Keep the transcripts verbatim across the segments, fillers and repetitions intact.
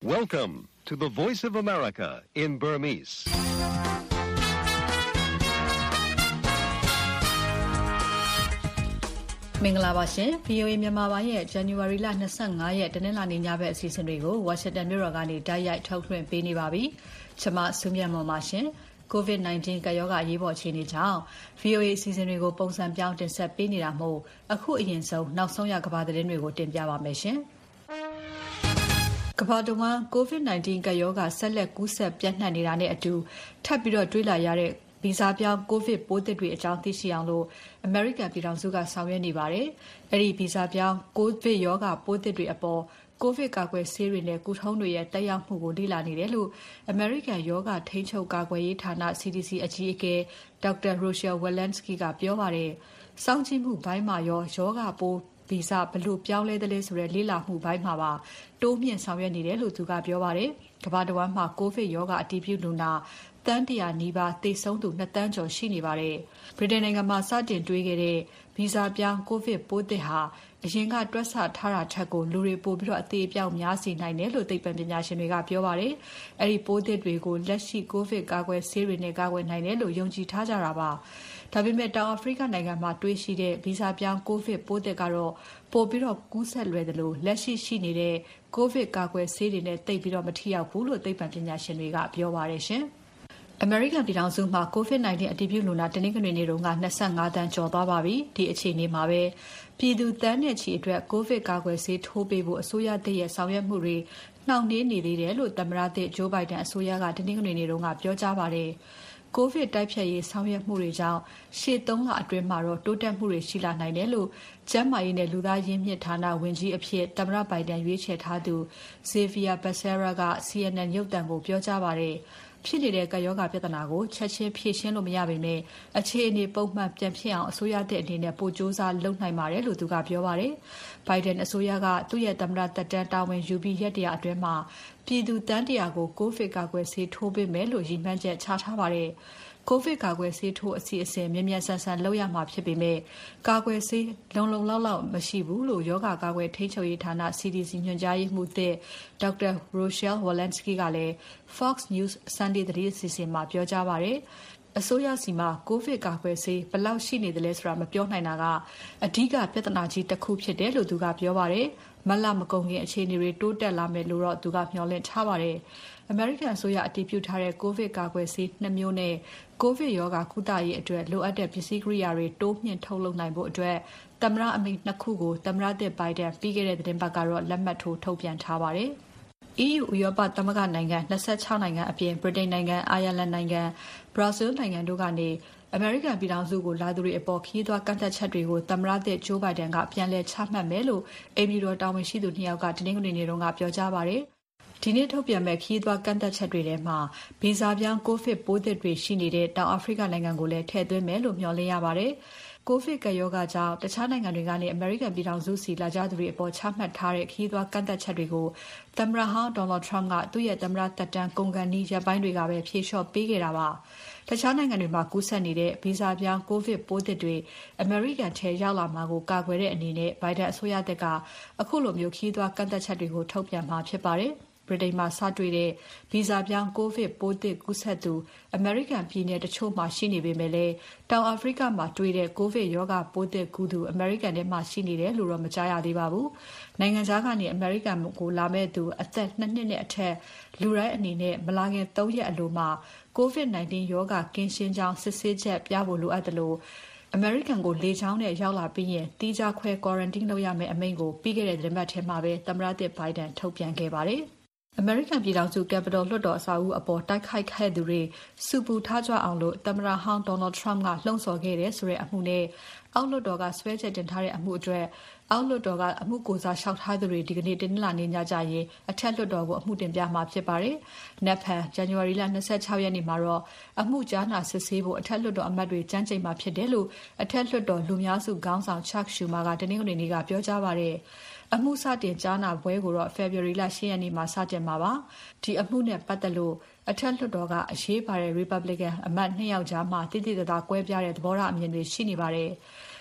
Welcome to the Voice of America in Burmese. ။မင်္ဂလာပါရှင်။ ဗွီအိုအေ မြန်မာပိုင်းရဲ့ ဇန်နဝါရီလ ၂၅ ရက်တနင်္လာနေ့ညဘက်အစီအစဉ်တွေကို ဝါရှင်တန်မြို့တော်ကနေတိုက်ရိုက်ထုတ်လွှင့်ပေးနေပါပြီ။ကျွန်မစုမြတ်မွန်ပါရှင်။ ကိုဗစ် ၁၉ ကပ်ရောဂါအရေးပေါ်အခြေအနေကြောင့် ဗွီအိုအေအစီအစဉ်တွေကိုပုံစံပြောင်းတင်ဆက်ပေးနေတာမို့အခုအရင်ဆုံးနောက်ဆုံးရကမ္ဘာသတင်းတွေကိုတင်ပြပါမယ်ရှင်။ကမ္ဘာတဝန်း ကိုဗစ် ၁၉ ကပ်ရောဂါဆက်လက်ကူးစက်ပျံ့နှံ့နေတာနဲ့အတူထပ်ပြီးတွေ့လာရတဲ့ဗီဇပြောင်းကိုဗစ်ပိုးသစ်တွေအကြောင်းသိရှိအောင်လို့အမေရိကန်ပြည်ထောင်စုကဆောင်ရွက်နေပါတယ်။အဲဒီဗီဇပြောင်းကိုဗစ်ရောဂါပိုးသစ်တွေအပေါ်ကိုဗစ်ကာကွယ်ဆေးတွေနဲ့ကုထုံးတွေရဲ့တက်ရောက်မှုကိုလေ့လာနေတယ်လို့အမေရိကန်ရောဂါထိန်းချုပ်ကာကွယ်ရေးဌာန C D C အကြီးအကဲ ဒေါက်တာ Rochelle Walensky ကပြောပါတယ်။စောင့်ကြည့်မှုဘိုင်းမှာရောရောဂါပိုးဗီဇဘလို့ပြောင်းလဲသလဲဆိုတဲ့လေ့လာမှုဘိုင်းမှာပါတိုးမြင့်ဆောင်ရွက်နေတယ်လို့သူကပြောပါတယ်။ကမ္ဘာတဝန်းမှာကိုဗစ်ရောဂါအတည်ပြုလူနာတန်းတရာနီးပါးသေဆုံးသူနှစ်သန်းကျော်ရှိနေပါတယ်။ဗြိတိန်နိုင်ငံမှာစတင်တွေ့ခဲ့တဲ့ဗီဇပြောင်းကိုဗစ်ပိုးသစ်ဟာအရင်ကတွက်ဆထားတာထက်ကိုလူတွေပိုပြီးတော့အသေးအပြောက်များစေနိုင်တယ်လို့သိပ္ပံပညာရှင်တွေကပြောပါတယ်။အဲဒီပိုးသစ်တွေကိုလက်ရှိကိုဗစ်ကာကွယ်ဆေးတွေနဲ့ကာကွယ်နိုင်တယ်လို့ယုံကြည်ထားကြတာပါ။ဒါပေမဲ့တောင်အာဖရိကနိုင်ငံမှာတွေ့ရှိတဲ့ဗီဇပြောင်းကိုဗစ်ပိုးသစ်ကတော့ပိုပြီးတော့ကူးစက်လွယ်တယ်လို့လက်ရှိရှိနေတဲ့ကိုဗစ်ကာကွယ်ဆေးတွေနဲ့သိပ်ပြီးတော့မထိရောက်ဘူးလို့သိပ္ပံပညာရှင်တွေကပြောပါတယ်ရှင်။အမေရိကန်ပြည်ထောင်စုမှာကိုဗစ် ၁၉ အတည်ပြုလူနာတနင်္ဂနွေနေ့တုန်းက၂၅တန်းကျော်သွားပါပြီ။ဒီအခြေအနေမှာပဲပြည်သူတန်းနဲ့ချီအတွက်ကိုဗစ်ကာကွယ်ဆေးထိုးပေးဖို့အစိုးရသစ်ရဲ့ဆောင်ရွက်မှုတွေနှောင့်နှေးနေသေးတယ်လို့သမ္မတသစ်ဂျိုးဘိုင်ဒန်အစိုးရကတနင်္ဂနွေနေ့တုန်းကပြောကြားပါတယ်။ကိုဗစ်တိုက်ဖျက်ရေးဆောင်ရွက်မှုတွေကြောင့်ရှေ့သုံးလအတွင်းမှာတော့တိုးတက်မှုတွေရှိလာနိုင်တယ်လို့ကျန်းမာရေးနဲ့လူသားရင်းမြစ်ဌာနဝန်ကြီးအဖြစ်သမ္မတဘိုင်ဒန်ရွေးချယ်ထားသူ Xavier Becerra က C N N ရုပ်သံကိုပြောကြားပါတယ်။ဖြစ်နေတဲ့ကပ်ရောဂါပြဿနာကိုချက်ချင်းဖြေရှင်းလို့မရပေမဲ့အခြေအနေပုံမှန်ပြန်ဖြစ်အောင်အစိုးရသစ်အနေနဲ့ပိုစ조사လုပ်နိုင်ပါတယ်လို့သူကပြောပါတယ်။ Biden အစိုးရကသူ့ရဲ့သမ္မတသက်တမ်းတာဝန်ယူပြီးရက်တရာအတွင်းမှာပြည်သူတန်းတရာကိုကိုဗစ်ကာကွယ်ဆေးထိုးပေးမယ်လို့ရည်မှန်းချက်ချထားပါတယ်။ကိုဗစ်ကာကွယ်ဆေးထိုးအစီအစဉ်မြင်မြန်ဆန်ဆန်လုပ်ရမှာဖြစ်ပေမဲ့ကာကွယ်ဆေးလုံလုံလောက်လောက်မရှိဘူးလို့ယောဂကာကွယ်ထိန်းချုပ်ရေးဌာန C D C ညွှန်ကြားရေးမှူးသစ်ဒေါက်တာ Rochelle Walensky ကလည်း Fox News Sunday သတင်းအစီအစဉ်မှာပြောကြားပါတယ်။အစိုးရစီမှာကိုဗစ်ကာကွယ်ဆေးဘယ်လောက်ရှိနေသလဲဆိုတာမပြောနိုင်တာကအဓိကပြဿနာကြီးတစ်ခုဖြစ်တယ်လို့သူကပြောပါတယ်။မလမကုန်ခင်အခြေအနေတွေတိုးတက်လာမယ်လို့တော့သူကမျှော်လင့်ထားပါတယ်။အမေရိကန်အစိုးရအတည်ပြုထားတဲ့ကိုဗစ်ကာကွယ်ဆေးနှစ်မျိုးနဲ့ကိုဗစ်ရောဂါကုသရေးအတွက်လိုအပ်တဲ့ပစ္စည်းကိရိယာတွေတိုးမြှင့်ထုတ်လုပ်နိုင်ဖို့အတွက်သမ္မတအမိန့်နှစ်ခုကိုသမ္မတသစ်ဘိုင်ဒန်ပြီးခဲ့တဲ့သတင်းပတ်ကတော့လက်မှတ်ထိုးထုတ်ပြန်ထားပါတယ်။ E U ဥရောပသမဂ္ဂနိုင်ငံ၂၆နိုင်ငံအပြင်ဗြိတိန်နိုင်ငံ၊အိုင်ယာလန်နိုင်ငံ၊ဘရာဇီးနိုင်ငံတို့ကနေအမေရိကန်ပြည်ထောင်စုကိုလာသူတွေအပေါ်ခရီးသွားကန့်သတ်ချက်တွေကိုသမ္မတသစ်ဂျိုးဘိုင်ဒန်ကပြန်လည်ချမှတ်မယ်လို့အိမ်ဖြူတော်တာဝန်ရှိသူနှစ်ယောက်ကတနင်္ဂနွေနေ့တုန်းကပြောကြားပါတယ်။ဒီနေ့ထုတ်ပြန်မဲ့ခရီးသွားကန့်သတ်ချက်တွေထဲမှာဗီဇပြောင်းကိုဗစ်ပိုးသစ်တွေရှိနေတဲ့တောင်အာဖရိကနိုင်ငံကိုလည်းထည့်သွင်းမယ်လို့မျှော်လင့်ရပါတယ်။ကိုဗစ်ကပ်ရောဂါကြောင့်တခြားနိုင်ငံတွေကနေအမေရိကန်ပြည်ထောင်စုစီလာကြသူတွေအပေါ်ချမှတ်ထားတဲ့ခရီးသွားကန့်သတ်ချက်တွေကိုသမ္မတဟောင်း Donald Trump ကသူ့ရဲ့သမ္မတသက်တမ်းကုန်ကန်နီးရက်ပိုင်းတွေကပဲဖြေလျှော့ပေးခဲ့တာပါ။တခြားနိုင်ငံတွေမှာကူးစက်နေတဲ့ဗီဇပြောင်းကိုဗစ်ပိုးသစ်တွေအမေရိကန်ထဲရောက်လာမှာကိုကာကွယ်တဲ့အနေနဲ့ဘိုင်ဒန်အစိုးရသစ်ကအခုလိုမျိုးခရီးသွားကန့်သတ်ချက်တွေကိုထုတ်ပြန်မှာဖြစ်ပါတယ်။ဗြိတိန်မှာစတွေ့တဲ့ဗီဇပြောင်းကိုဗစ်ပိုးသစ်ကူးစက်သူအမေရိကန်ပြည်နယ်တချို့မှာရှိနေပေမဲ့လည်းတောင်အာဖရိကမှာတွေ့တဲ့ကိုဗစ်ရောဂါပိုးသစ်ကူးသူအမေရိကန်ထဲမှာရှိနေတယ်လို့တော့မကြားရသေးပါဘူး။နိုင်ငံခြားကနေအမေရိကန်ကိုလာမဲ့သူအသက်နှစ်နှစ်နဲ့အထက်လူတိုင်းအနေနဲ့မလာခင်သုံးရက်အလိုမှာကိုဗစ်၁၉ရောဂါကင်းရှင်းကြောင်းစစ်ဆေးချက်ပြဖို့လိုအပ်တယ်လို့အမေရိကန်ကိုလေကြောင်းနဲ့ရောက်လာပြီးရင်တီးခြားခွဲ quarantine လုပ်ရမယ့်အမိန့်ကိုပြီးခဲ့တဲ့သတင်းပတ်ထဲမှာပဲသမ္မတသစ်ဘိုင်ဒန်ထုတ်ပြန်ခဲ့ပါတယ်။အမေရိကန်ပြည်ထောင်စု Capitol လွှတ်တော်အဆောက်အဦအပေါ်တိုက်ခိုက်ခဲ့သူတွေစုပူထားကြအောင်လို့သမ္မတဟောင်း Donald Trump ကလှုံ့ဆော်ခဲ့တဲ့ဆိုတဲ့အမှုနဲ့အောက်လွှတ်တော်ကဆွဲချက်တင်ထားတဲ့အမှုအတွက်အောက်လွှတ်တော်ကအမှုကိုစားလျှောက်ထားသူတွေဒီကနေ့တင်လာနေကြကြရင်အထက်လွှတ်တော်ကိုအမှုတင်ပြမှာဖြစ်ပါတယ်။နက်ဖြန်ဇန်နဝါရီလ၂၆ရက်နေ့မှာတော့အမှုကြားနာစစ်ဆေးဖို့အထက်လွှတ်တော်အမတ်တွေကြမ်းကြိမ်မှာဖြစ်တယ်လို့အထက်လွှတ်တော်လူများစုခေါင်းဆောင် Chuck Schumer ကတနင်္ဂနွေနေ့ကပြောကြားပါတယ်။အမှုစတင်ကြားနာပွဲကိုတော့ February လ၈ရက်နေ့မှာစတင်မှာပါ။ဒီအမှုနဲ့ပတ်သက်လို့အထက်လွှတ်တော်ကအရေးပါတဲ့ Republican အမတ်နှစ်ယောက်ကြားမှာတိတိကျကျကွဲပြားတဲ့သဘောထားအမြင်တွေရှိနေပါတယ်။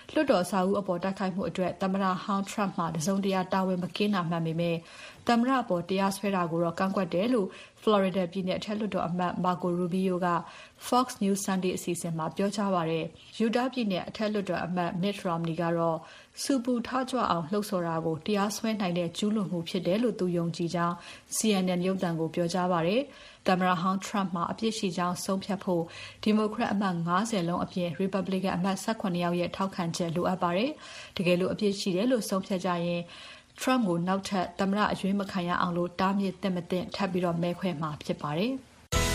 လွှတ်တော်အဆောက်အဦအပေါ်တိုက်ခိုက်မှုအတွက်သမ္မတဟောင်း Trump မှာတစုံတရာတာဝန်မကင်းတာမှန်ပေမဲ့သမ္မတအပေါ်တရားစွဲတာကိုတော့ကန့်ကွက်တယ်လို့ Florida ပြည်နယ်အထက်လွှတ်တော်အမတ် Marco Rubio က Fox News Sunday အစီအစဉ်မှာပြောကြားပါတယ်။ Utah ပြည်နယ်အထက်လွှတ်တော်အမတ် Mitt Romney ကတော့ဆူပူထကြွအောင်လှုံ့ဆော်တာကိုတရားစွဲနိုင်တဲ့ကျူးလွန်မှုဖြစ်တယ်လို့သူယုံကြည်ကြောင်း C N N ရုပ်သံကိုပြောကြားပါတယ်။သမ္မတဟောင်း Trump မှာအပြစ်ရှိကြောင်းဆုံးဖြတ်ဖို့ဒီမိုကရက်အမတ်၅၀လုံးအပြင် Republican အမတ်၁၇ယောက်ရဲ့ထောက်ခံချက်လိုအပ်ပါတယ်။တကယ်လို့အပြစ်ရှိတယ်လို့ဆုံးဖြတ်ကြရင် Trump ကိုနောက်ထပ်သမ္မတအရွေးမခံရအောင်လို့တားမြစ်သင့်မသင့်ထပ်ပြီးတော့မဲခွဲမှာဖြစ်ပါတယ်။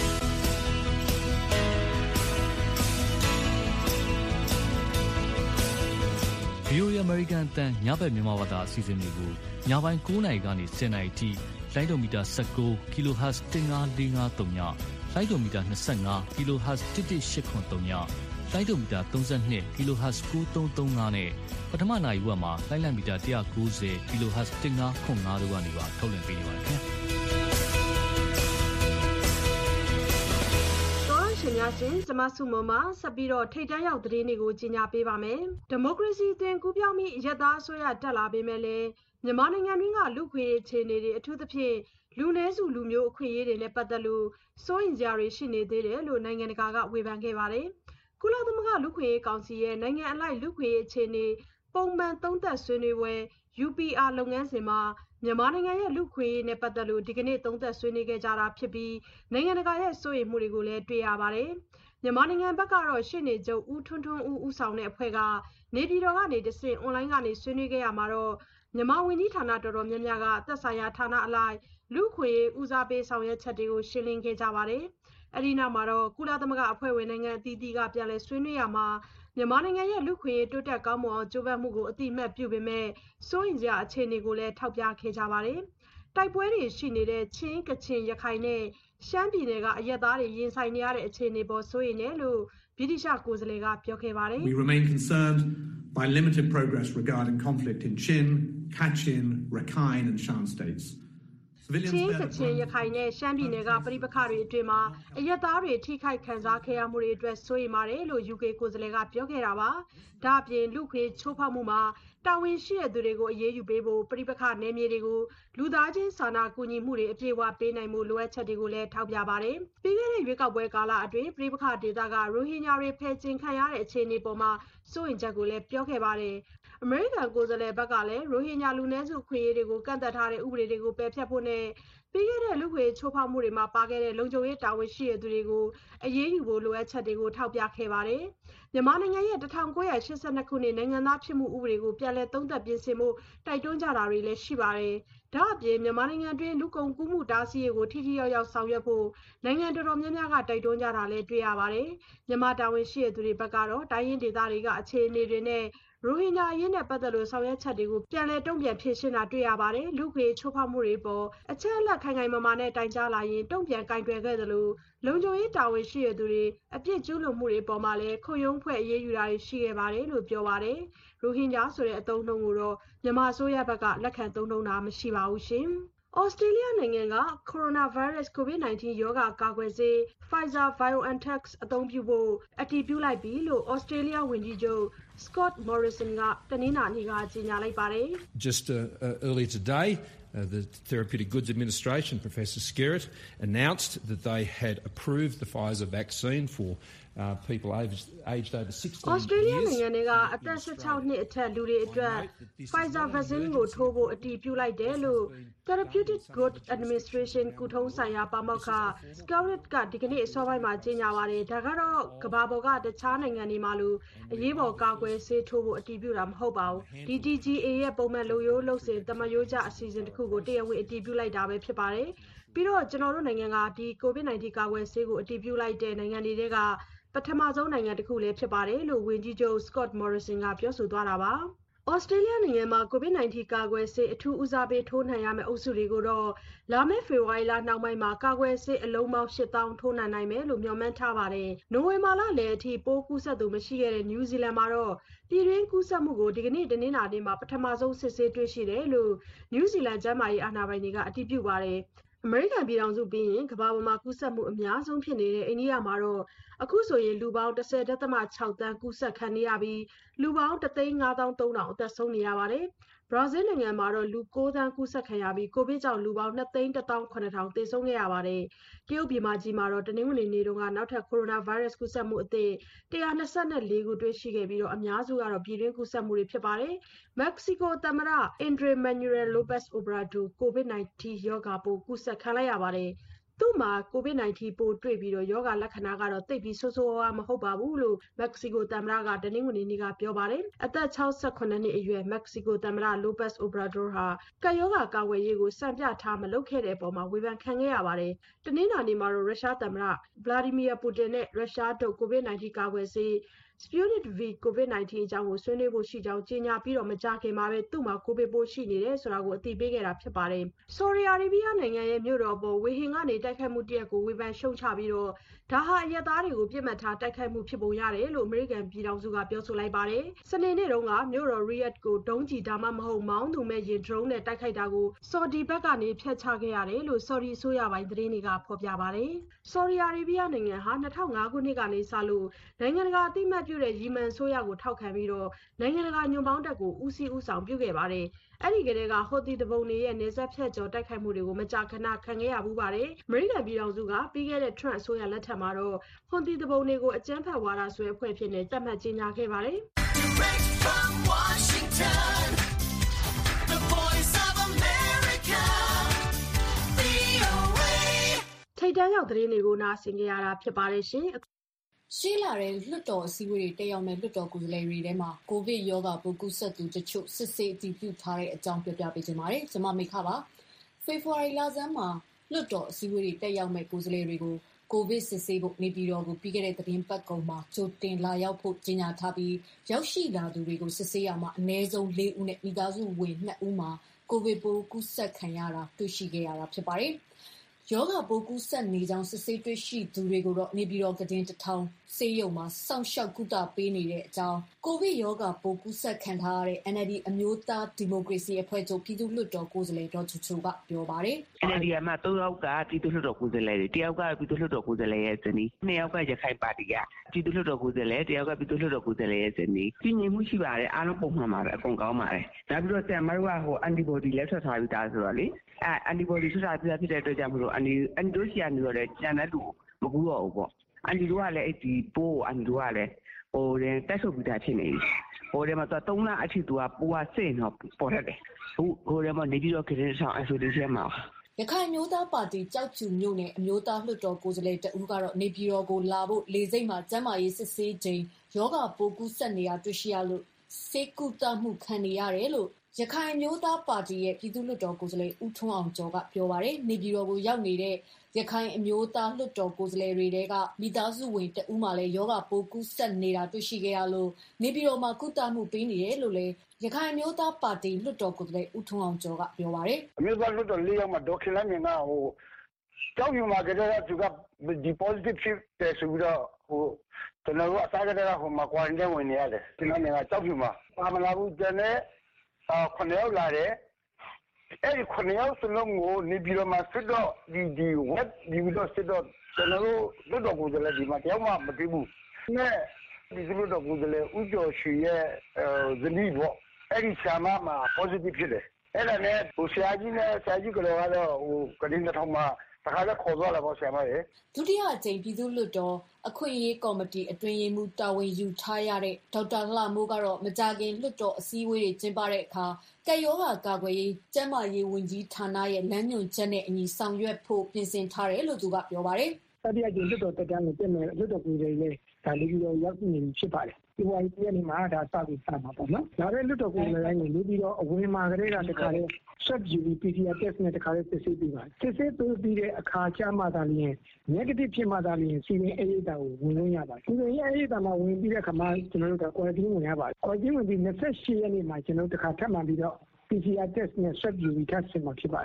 V O A American အသံညဘက်မြန်မာဘာသာအစီအစဉ်တွေကိုညပိုင်း၉နာရီကနေ၁၀နာရီထိလိုင်းဒိုမီတာ၁၉ kilohertz ၁၅၄၅၃ညလိုင်းဒိုမီတာ၂၅ kilohertz ၁၁၈၇၃ညလိုင်းဒိုမီတာ၃၂ kilohertz ၉၃၃၅နဲ့ပထမနာရီဝက်မှာလိုင်းလံမီတာ၁၉၀ kilohertz ၁၅၇၅တို့ကနေပါထုတ်လွှင့်ပေးနေပါတယ်ခင်ဗျာရှင်များရှင်ကျမစုမမဆက်ပြီးတော့ထိတ်တန့်ရောက်သတင်းတွေကိုကြီးညာပေးပါမယ်။ဒီမိုကရေစီအသွင်ကူးပြောင်းပြီးအရက်သားအစိုးရတက်လာပေမဲ့လည်းမြန်မာနိုင်ငံတွင်းကလူခွေအခြေအနေတွေအထူးသဖြင့်လူနည်းစုလူမျိုးအခွင့်အရေးတွေနဲ့ပတ်သက်လို့စိုးရိမ်ကြတွေရှိနေသေးတယ်လို့နိုင်ငံတကာကဝေဖန်ခဲ့ပါတယ်။ကုလသမဂ္ဂလူခွေကောင်စီရဲ့နိုင်ငံအလိုက်လူခွေအခြေအနေပုံမှန်သုံးသပ်ဆွေးနွေးပွဲ U P R လုပ်ငန်းစဉ်မှာမြန်မာနိုင်ငံရဲ့လူခွေရေးနဲ့ပတ်သက်လို့ဒီကနေ့သုံးသပ်ဆွေးနွေးခဲ့ကြတာဖြစ်ပြီးနိုင်ငံတကာရဲ့စိုးရိမ်မှုတွေကိုလည်းတွေ့ရပါတယ်။မြန်မာနိုင်ငံဘက်ကတော့ရှေ့နေချုပ်ဦးထွန်းထွန်းဦးဦးဆောင်တဲ့အဖွဲ့ကနေပြည်တော်ကနေတဆင့် online ကနေဆွေးနွေးခဲ့ရမှာတော့မြန်မာဝန်ကြီးဌာနတော်တော်များများကသက်ဆိုင်ရာဌာနအလိုက်လူခွေဦးစားပေးဆောင်ရွက်ချက်တွေကိုရှင်းလင်းခဲ့ကြပါတယ်။အဲဒီနောက်မှာတော့ကုလသမဂ္ဂအဖွဲ့ဝင်နိုင်ငံအသီးသီးကပြန်လည်ဆွေးနွေးရမှာမြန်မာနိုင်ငံရဲ့လူခွေတိုးတက်ကောင်းမွန်အောင်ကြိုးပမ်းမှုကိုအတိအမှတ်ပြုပေမဲ့စိုးရိမ်စရာအခြေအနေကိုလည်းထောက်ပြခဲ့ကြပါတယ်။တိုက်ပွဲတွေရှိနေတဲ့ချင်းကချင်ရခိုင်နဲ့ရှမ်းပြည်နယ်ကအရက်သားတွေရင်ဆိုင်နေရတဲ့အခြေအနေပေါ်စိုးရိမ်တယ်လို့ဗြိတိရှကိုယ်စားလှယ်ကပြောခဲ့ပါတယ်။ We remain concerned by limited progress regarding conflict in Chin, Kachin, Rakhine and Shan states. ချင်းကချင်ရခိုင်နဲ့ရှမ်းပြည်နယ်ကပြည်ပခါတွေအတွင်းမှာအရက်သားတွေထိခိုက်ခံစားခဲ့ရမှုတွေအတွက်စိုးရိမ်ပါတယ်လို့ U K ကိုယ်စားလှယ်ကပြောခဲ့တာပါ။ဒါ့အပြင်လူခွေချိုးဖောက်မှုမှာတာဝန်ရှိတဲ့သူတွေကိုအရေးယူပေးဖို့ပြည်ပခနယ်မြေတွေကိုလူသားချင်းစာနာကူညီမှုတွေအပြည့်အဝပေးနိုင်မှုလိုအပ်ချက်တွေကိုလည်းထောက်ပြပါတယ်။ပြီးခဲ့တဲ့ရွေးကောက်ပွဲကာလအတွင်းပြည်ပခဒေသကရိုဟင်ဂျာတွေဖယ်ကျင်ခံရတဲ့အခြေအနေပေါ်မှာစိုးရိမ်ချက်ကိုလည်းပြောခဲ့ပါတယ်။အမေရိကန်ကိုယ်စားလှယ်ဘက်ကလည်းရိုဟင်ဂျာလူနည်းစုခွင့်ရေးတွေကိုကန့်သက်ထားတဲ့ဥပဒေတွေကိုပယ်ဖျက်ဖို့နဲ့ပြီးခဲ့တဲ့လူခွေချိုးဖောက်မှုတွေမှာပါခဲ့တဲ့လုံခြုံရေးတာဝန်ရှိတဲ့သူတွေကိုအရေးယူဖို့လိုအပ်ချက်တွေကိုထောက်ပြခဲ့ပါတယ်။မြန်မာနိုင်ငံရဲ့၁၉၈၂ခုနှစ်နိုင်ငံသားဖြစ်မှုဥပဒေကိုပြန်လည်သုံးသပ်ပြင်ဆင်ဖို့တိုက်တွန်းကြတာတွေလည်းရှိပါတယ်။ဒါအပြင်မြန်မာနိုင်ငံတွင်းလူကုန်ကူးမှုတားဆီးရေးကိုထိထိရောက်ရောက်ဆောင်ရွက်ဖို့နိုင်ငံတော်တော်များများကတိုက်တွန်းကြတာလည်းတွေ့ရပါတယ်။မြန်မာတာဝန်ရှိတဲ့သူတွေဘက်ကတော့တိုင်းရင်းဒေသတွေကအခြေအနေတွေနဲ့ရိုဟင်ဂျာအရေးနဲ့ပတ်သက်လို့ဆောင်ရွက်ချက်တွေကိုပြန်လည်တုံ့ပြန်ဖြေရှင်းတာတွေ့ရပါတယ်။လူခွေချိုးဖောက်မှုတွေပေါ်အချက်အလက်ခိုင်ခိုင်မာမာနဲ့တိုင်ကြားလာရင်တုံ့ပြန်ကင်တွယ်ခဲ့သလိုလုံခြုံရေးတာဝန်ရှိတဲ့သူတွေအပြစ်ကျူးလွန်မှုတွေပေါ်မှာလည်းခုံရုံးဖွဲ့အရေးယူတာတွေရှိခဲ့ပါတယ်လို့ပြောပါတယ်။ရိုဟင်ဂျာဆိုတဲ့အသုံးအနှုန်းကိုတော့မြန်မာအစိုးရဘက်ကလက်ခံသုံးနှုန်းတာမရှိပါဘူးရှင်။ဩစတြေးလျနိုင်ငံက Coronavirus ကိုဗစ်၁၉ ရောဂါကာကွယ်ဆေး Pfizer-BioNTech အသုံးပြုဖို့အတည်ပြုလိုက်ပြီလို့ဩစတြေးလျဝန်ကြီးချုပ် Scott Morrison ကတနင်္လာနေ့ကကြေညာလိုက်ပါတယ်။ Just uh, uh, earlier today, uh, the Therapeutic Goods Administration, Professor Skerritt, announced that they had approved the Pfizer vaccine for uh, people aged, aged over sixteen years. Australia နိုင်ငံတွေကအသက်၁၆နှစ်အထက်လူတွေအတွက် Pfizer vaccine ကိုထိုးဖို့အတည်ပြုလိုက်တယ်လို့ Therapeutic Goods Administration ကုထုံးဆိုင်ရာပါမောက္ခ Skerritt ကဒီကနေ့အစောပိုင်းမှာကြေညာပါတယ်။ဒါကတော့ကမ္ဘာပေါ်ကတခြားနိုင်ငံတွေမှာလို့အရေးပေါ်ကာကွယ်ဆေးထိုးဖို့အတည်ပြုတာမဟုတ်ပါဘူး။ ဒီ T G A ရဲ့ပုံမှန်လူရိုးလုပ်စဉ်တမယိုးကျအစီအစဉ်တစ်ခုကိုတရားဝင်အတည်ပြုလိုက်တာပဲဖြစ်ပါတယ်။ပြီးတော့ကျွန်တော်တို့နိုင်ငံကဒီကိုဗစ်၁၉ကာကွယ်ဆေးကိုအတည်ပြုလိုက်တဲ့နိုင်ငံတွေကပထမဆုံးနိုင်ငံတစ်ခုလည်းဖြစ်ပါတယ်လို့ဝန်ကြီးချုပ် Scott Morrison ကပြောဆိုသွားတာပါ။ဩစတြေးလျနိုင်ငံမှာကိုဗစ်၁၉ကာကွယ်ဆေးအထူးဦးစားပေးထိုးနှံရမယ့်အုပ်စုတွေကိုတော့လာမယ့်ဖေဖော်ဝါရီလနောက်ပိုင်းမှာကာကွယ်ဆေးအလုံးပေါင်း၈သောင်းထိုးနှံနိုင်မယ်လို့မျှော်မှန်းထားပါတယ်။နိုဝင်ဘာလလယ်အထိပိုးကူးစက်သူမရှိခဲ့တဲ့နယူးဇီလန်မှာတော့ပြည်တွင်းကူးစက်မှုကိုဒီကနေ့တနင်္လာနေ့မှာပထမဆုံးစစ်ဆေးတွေ့ရှိတယ်လို့နယူးဇီလန်ကျန်းမာရေးအာဏာပိုင်တွေကအတည်ပြုပါတယ်။အမေရိကန်ပြည်ထောင်စုပြီးရင်ကမ္ဘာပေါ်မှာကူးစက်မှုအများဆုံးဖြစ်နေတဲ့အိန္ဒိယမှာတော့အခုဆိုရင်လူပေါင်း ten point six သန်းကူးစက်ခံနေရပြီးလူပေါင်း one five three thousand အသက်ဆုံးနေရပါတယ်။ ဘရာဇီးနိုင်ငံမှာတော့လူ nine သန်းကူးစက်ခံရပြီးကိုဗစ်ကြောင့်လူပေါင်း two one seven thousand သေဆုံးခဲ့ရပါတယ်။တရုတ်ပြည်မကြီးမှာတော့တနင်္ဂနွေနေ့တုန်းကနောက်ထပ်ကိုရိုနာဗိုင်းရပ်စ်ကူးစက်မှုအသစ်one twenty-fourခုတွေ့ရှိခဲ့ပြီးအများစုကတော့ပြည်တွင်းကူးစက်မှုတွေဖြစ်ပါတယ်။မက္ကဆီကိုသမ္မတ Andrés Manuel López Obrador ကိုဗစ်nineteenရောဂါပိုးကူးစက်ခံလိုက်ရပါတယ်။သူ့မှာကိုဗစ်nineteenပိုးတွေ့ပြီးရောဂါလက္ခဏာကတော့သိပ်ပြီးဆိုးဆိုးဝါးဝါးမဟုတ်ပါဘူးလို့မက္ကဆီကိုသမ္မတကတနင်္ဂနွေနေ့ကပြောပါတယ်။အသက်sixty-sevenနှစ်အရွယ်မက္ကဆီကိုသမ္မတ López Obrador ဟာကပ်ရောဂါကာကွယ်ရေးကိုစံပြထားမလုပ်ခဲ့တဲ့အပေါ်မှာဝေဖန်ခံခဲ့ရပါတယ်။တနင်္လာနေ့မှာတော့ရုရှားသမ္မတ Vladimir Putin နဲ့ရုရှားထုတ်ကိုဗစ်nineteenကာကွယ်ဆေးSputnik V ကိုဗစ်nineteenအကြောင်းကိုဆွေးနွေးဖို့ရှိကြောင်းကြေညာပြီးတော့မကြာခင်မှာပဲသူ့မှာကိုဗစ်ပိုးရှိနေတယ်ဆိုတာကိုအသိပေးခဲ့တာဖြစ်ပါတယ်။ ဆော်ဒီအာရေဗျနိုင်ငံရဲ့မြို့တော်ပေါ်ဝေဟင်ကနေတိုက်ခိုက်မှုတရက်ကိုဝေဖန်ရှုံချပြီးတော့ဒါဟာအရက်သားတွေကိုပြစ်မှတ်ထားတိုက်ခိုက်မှုဖြစ်ပုံရတယ်လို့အမေရိကန်ပြည်ထောင်စုကပြောဆိုလိုက်ပါတယ်။စနေနေ့တုန်းကမြို့တော် Riyadh ကိုဒုံးကျည်ဒါမှမဟုတ်မောင်းသူမဲ့ယာဉ် drone နဲ့တိုက်ခိုက်တာကိုဆော်ဒီဘက်ကနေဖျက်ချခဲ့ရတယ်လို့ဆော်ဒီအစိုးရပိုင်းသတင်းတွေကဖော်ပြပါတယ်။ဆော်ဒီအာရေဗျနိုင်ငံဟာtwo thousand fiveခုနှစ်ကနေစလို့နိုင်ငံတကာအသိအမှတ်ပြုတဲ့ယီမန်ဆိုရကိုထောက်ခံပြီးတော့နိုင်ငံတကာညွန့်ပေါင်းတပ်ကိုဦးစီးဦးဆောင်ပြုခဲ့ပါတယ်။အဲ့ဒီကလေးကဟော်သီတပုံတွေရဲ့နေဆက်ဖြတ်ကျော်တိုက်ခိုက်မှုတွေကိုမကြာခဏခံခဲ့ရဘူးပါတယ်။အမေရိကန်ပြည်ထောင်စုကပြီးခဲ့တဲ့ Trump အစိုးရလက်ထက်မှာတော့ဟော်သီတပုံတွေကိုအကြမ်းဖက်ဝါဒဆွဲအဖွဲ့ဖြစ်နေသတ်မှတ်ကြေညာခဲ့ပါတယ်။ထိပ်တန်းရောက်သတင်းတွေကိုနားဆင်ကြရတာဖြစ်ပါတယ်ရှင်။ရှေ့လာတဲ့လွှတ်တော်အစည်းအဝေးတွေတက်ရောက်မဲ့လွှတ်တော်ကိုယ်စားလှယ်တွေထဲမှာကိုဗစ်ရောဂါပိုးကူးစက်သူတချို့စစ်ဆေးအတည်ပြုထားတဲ့အကြောင်းပြောပြပေးချင်ပါတယ်။ကျွန်မမိခပါ။ဖေဖော်ဝါရီလဆန်းမှာလွှတ်တော်အစည်းအဝေးတွေတက်ရောက်မဲ့ကိုယ်စားလှယ်တွေကိုကိုဗစ်စစ်ဆေးဖို့နေပြည်တော်ကိုပြီးခဲ့တဲ့သတင်းပတ်ကုန်မှာကြိုတင်လာရောက်ဖို့ကြေညာထားပြီးရောက်ရှိလာသူတွေကိုစစ်ဆေးရမှာအနည်းဆုံးfourဦးနဲ့မိသားစုဝင်twoဦးမှာကိုဗစ်ပိုးကူးစက်ခံရတာတွေ့ရှိခဲ့ရတာဖြစ်ပါတယ်။ရောဂါပိုးကူးစက်နေကြောင်းစစ်ဆေးတွေ့ရှိသူတွေကိုတော့နေပြည်တော်ကတင်တစ်ထောင်ဆေးရုံမှာစောင့်ရှောက်ကုသပေးနေတဲ့အကြောင်းကိုဗစ်ရောဂါပိုးကူးစက်ခံထားရတဲ့ N L D အမျိုးသားဒီမိုကရေစီအဖွဲ့ချုပ်ပြည်သူ့လွှတ်တော်ကိုယ်စားလှယ်ဒေါ်ချိုချိုကပြောပါတယ်။ N L D ကမှthreeယောက်ကပြည်သူ့လွှတ်တော်ကိုယ်စားလှယ်တွေတစ်ယောက်ကပြည်သူ့လွှတ်တော်ကိုယ်စားလှယ်ရဲ့ဇနီးနှစ်ယောက်ကရခိုင်ပါတီကပြည်သူ့လွှတ်တော်ကိုယ်စားလှယ်တစ်ယောက်ကပြည်သူ့လွှတ်တော်ကိုယ်စားလှယ်ရဲ့ဇနီးပြည်ငြိမ်မှုရှိပါတယ်အားလုံးပုံမှန်ပါတယ်အကုန်ကောင်းပါတယ်နောက်ပြီးတော့ဆရာမတို့ကဟို antibody လက်ထွက်ထားပြီးသားဆိုတော့လေအဲ antibody ထွက်ထားပြီးသားဖြစ်တဲ့အတွက်ကြောင့်မလို့ antibody ဆီကနေတော့လည်းကျန်တဲ့လူမကူတော့ဘူးပေါ့ antibody ကလည်းအဲ့ဒီပိုး antibody ကလည်းဟိုတဲ့တက်ဆုပ်ပြီးသားဖြစ်နေပြီဟိုတဲ့မှာတော့threeလအထိသူကပိုးကစိတ်တော့ပေါ်တတ်တယ်ဟိုဟိုတဲ့မှာနေပြီးတော့ခရင်ဆောင် isolation မှာရခိုင်မျိုးသားပါတီကြောက်ကျူမြို့နယ်အမျိုးသားလွှတ်တော်ကိုယ်စားလှယ်တဦးကတော့နေပြည်တော်ကိုလာဖို့လေဆိပ်မှာကျန်းမာရေးစစ်ဆေးချိန်ယောဂပိုးကူးစက်နေတာတွေ့ရှိရလို့ဆေးကုသမှုခံနေရတယ်လို့ရခိုင်မျိုးသားပါတီရဲ့ပြည်သူ့လွှတ်တော်ကိုယ်စားလှယ်ဦးထွန်းအောင်ကျော်ကပြောပါတယ်နေပြည်တော်ကိုရောက်နေတဲ့ရခိုင်အမျိုးသားလွှတ်တော်ကိုယ်စားလှယ်တွေတဲကမိသားစုဝင်တဦးမှလည်းယောဂပိုးကူးစက်နေတာတွေ့ရှိခဲ့ရလို့နေပြည်တော်မှာကုသမှုပေးနေတယ်လို့လည်းရခိုင်မျိုးသားပါတီလွှတ်တော်ကိုယ်စားလှယ်ဦးထွန်းအောင်ကျော်ကပြောပါတယ်အမျိုးသားလွှတ်တော်၄ယောက်မှာဒေါက်ခင်လိုက်မြင်ကဟိုကြောက်ရွံမှာကြတဲ့သူကဒီ positive ဖြစ်တယ်ဆိုပြီးတော့ဟိုကျွန်တော်အစားကြတဲ့ဟိုမှာ quarantine ဝင်နေရတယ်ကျွန်တော်ကကြောက်ရွံမှာပါမလာဘူးကျန်တဲ့အာခုနှစ်ယောက်လာတယ်အဲ့ဒီခုနှစ်ယောက်စလုံးကိုနေပြည်တော်မှာစစ်တော့ဒီဒီ web ဒီလိုစစ်တော့ကျွန်တော်တို့လွတ်တော်ကိုယ်စားလှယ်ဒီမှာတယောက်မှမတွေ့ဘူးနဲ့ဒီလွတ်တော်ကိုယ်စားလှယ်ဦးကျော်ရွှေရဲ့ဇနီးပေါ့အဲ့ဒီဆာမမှာ positive ဖြစ်တယ်အဲ့ဒါနဲ့ဟိုဆရာကြီးနဲ့ဆရာကြီးကတော့ဟိုကတိတစ်ထောင်မှာတခါလည်းခေါ်သွားလာပေါ့ဆရာမရေဒုတိယအကြိမ်ပြည်သူ့လွှတ်တော်အခွင့်အရေးကော်မတီအတွင်းရေးမှူးတာဝန်ယူထားရတဲ့ဒေါက်တာလှမိုးကတော့မကြာခင်လွှတ်တော်အစည်းအဝေးတွေကျင်းပတဲ့အခါကပ်ရောဂါကာကွယ်ရေးကျန်းမာရေးဝန်ကြီးဌာနရဲ့လမ်းညွှန်ချက်နဲ့အညီဆောင်ရွက်ဖို့ပြင်ဆင်ထားတယ်လို့သူကပြောပါတယ်တတိယကြိမ်လွှတ်တော်တက်တန်းကိုပြင်မယ်လွှတ်တော်ကိုယ်စားလှယ်ဒါလေးပြီးတော့ရောက်နေဖြစ်ပါတယ်ဒီဝိုင်းရဲ့နေမှာဒါစပြီးစမှာပေါ့နော်ဒါလည်းလွတ်တော်ကိုယ်လည်းနေပြီးတော့အဝင်မှာကလေးကတခါလေး swab G P C R test နဲ့တခါလေးစစ်ဆေးပြီးပါတယ်စစ်ဆေးပြီးတဲ့အခါကျမှသာလျှင် negative ဖြစ်မှသာလျှင်စီရင်အေးတာကိုဝင်လို့ရပါတယ်စီရင်အေးတာမှာဝင်ပြီးတဲ့အခါမှာကျွန်တော်တို့က quarantine ဝင်ရပါတယ် quarantine ဝင်ပြီးtwenty-eightရက်နေ့မှာကျွန်တော်တို့တခါထပ်မှပြီးတော့ P C R test နဲ့ swab G P test မှာဖြစ်ပါတယ်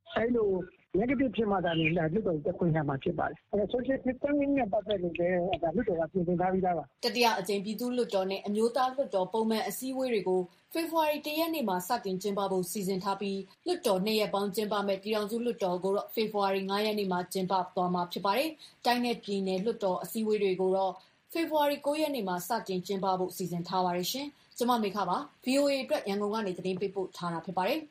အဲလို negative ဖြစ်မှသာလေလွတ်တော်တက်ခွင့်ရမှာဖြစ်ပါတယ်အဲ social distancing နဲ့ပတ်သက်လို့လည်းဒါလွတ်တော်ကပြင်ဆင်ထားပြီးသားပါတတိယအကြိမ်ပြည်သူ့လွတ်တော်နဲ့အမျိုးသားလွတ်တော်ပုံမှန်အစည်းအဝေးတွေကိုဖေဖော်ဝါရီလရက်နေ့မှာစတင်ကျင်းပဖို့စီစဉ်ထားပြီးလွတ်တော်နှစ်ရက်ပေါင်းကျင်းပမဲ့ပြည်ထောင်စုလွတ်တော်ကိုတော့ဖေဖော်ဝါရီလ၅ရက်နေ့မှာကျင်းပသွားမှာဖြစ်ပါတယ်တိုင်းနယ်ပြည်နယ်လွတ်တော်အစည်းအဝေးတွေကိုတော့ဖေဖော်ဝါရီ၉ရက်နေ့မှာစတင်ကျင်းပဖို့စီစဉ်ထားပါတယ်ရှင်ကျွန်မမေခပါ ဗွီအိုအေ အတွက်ရန်ကုန်ကနေသတင်းပေးပို့ထားတာဖြစ်ပါတယ်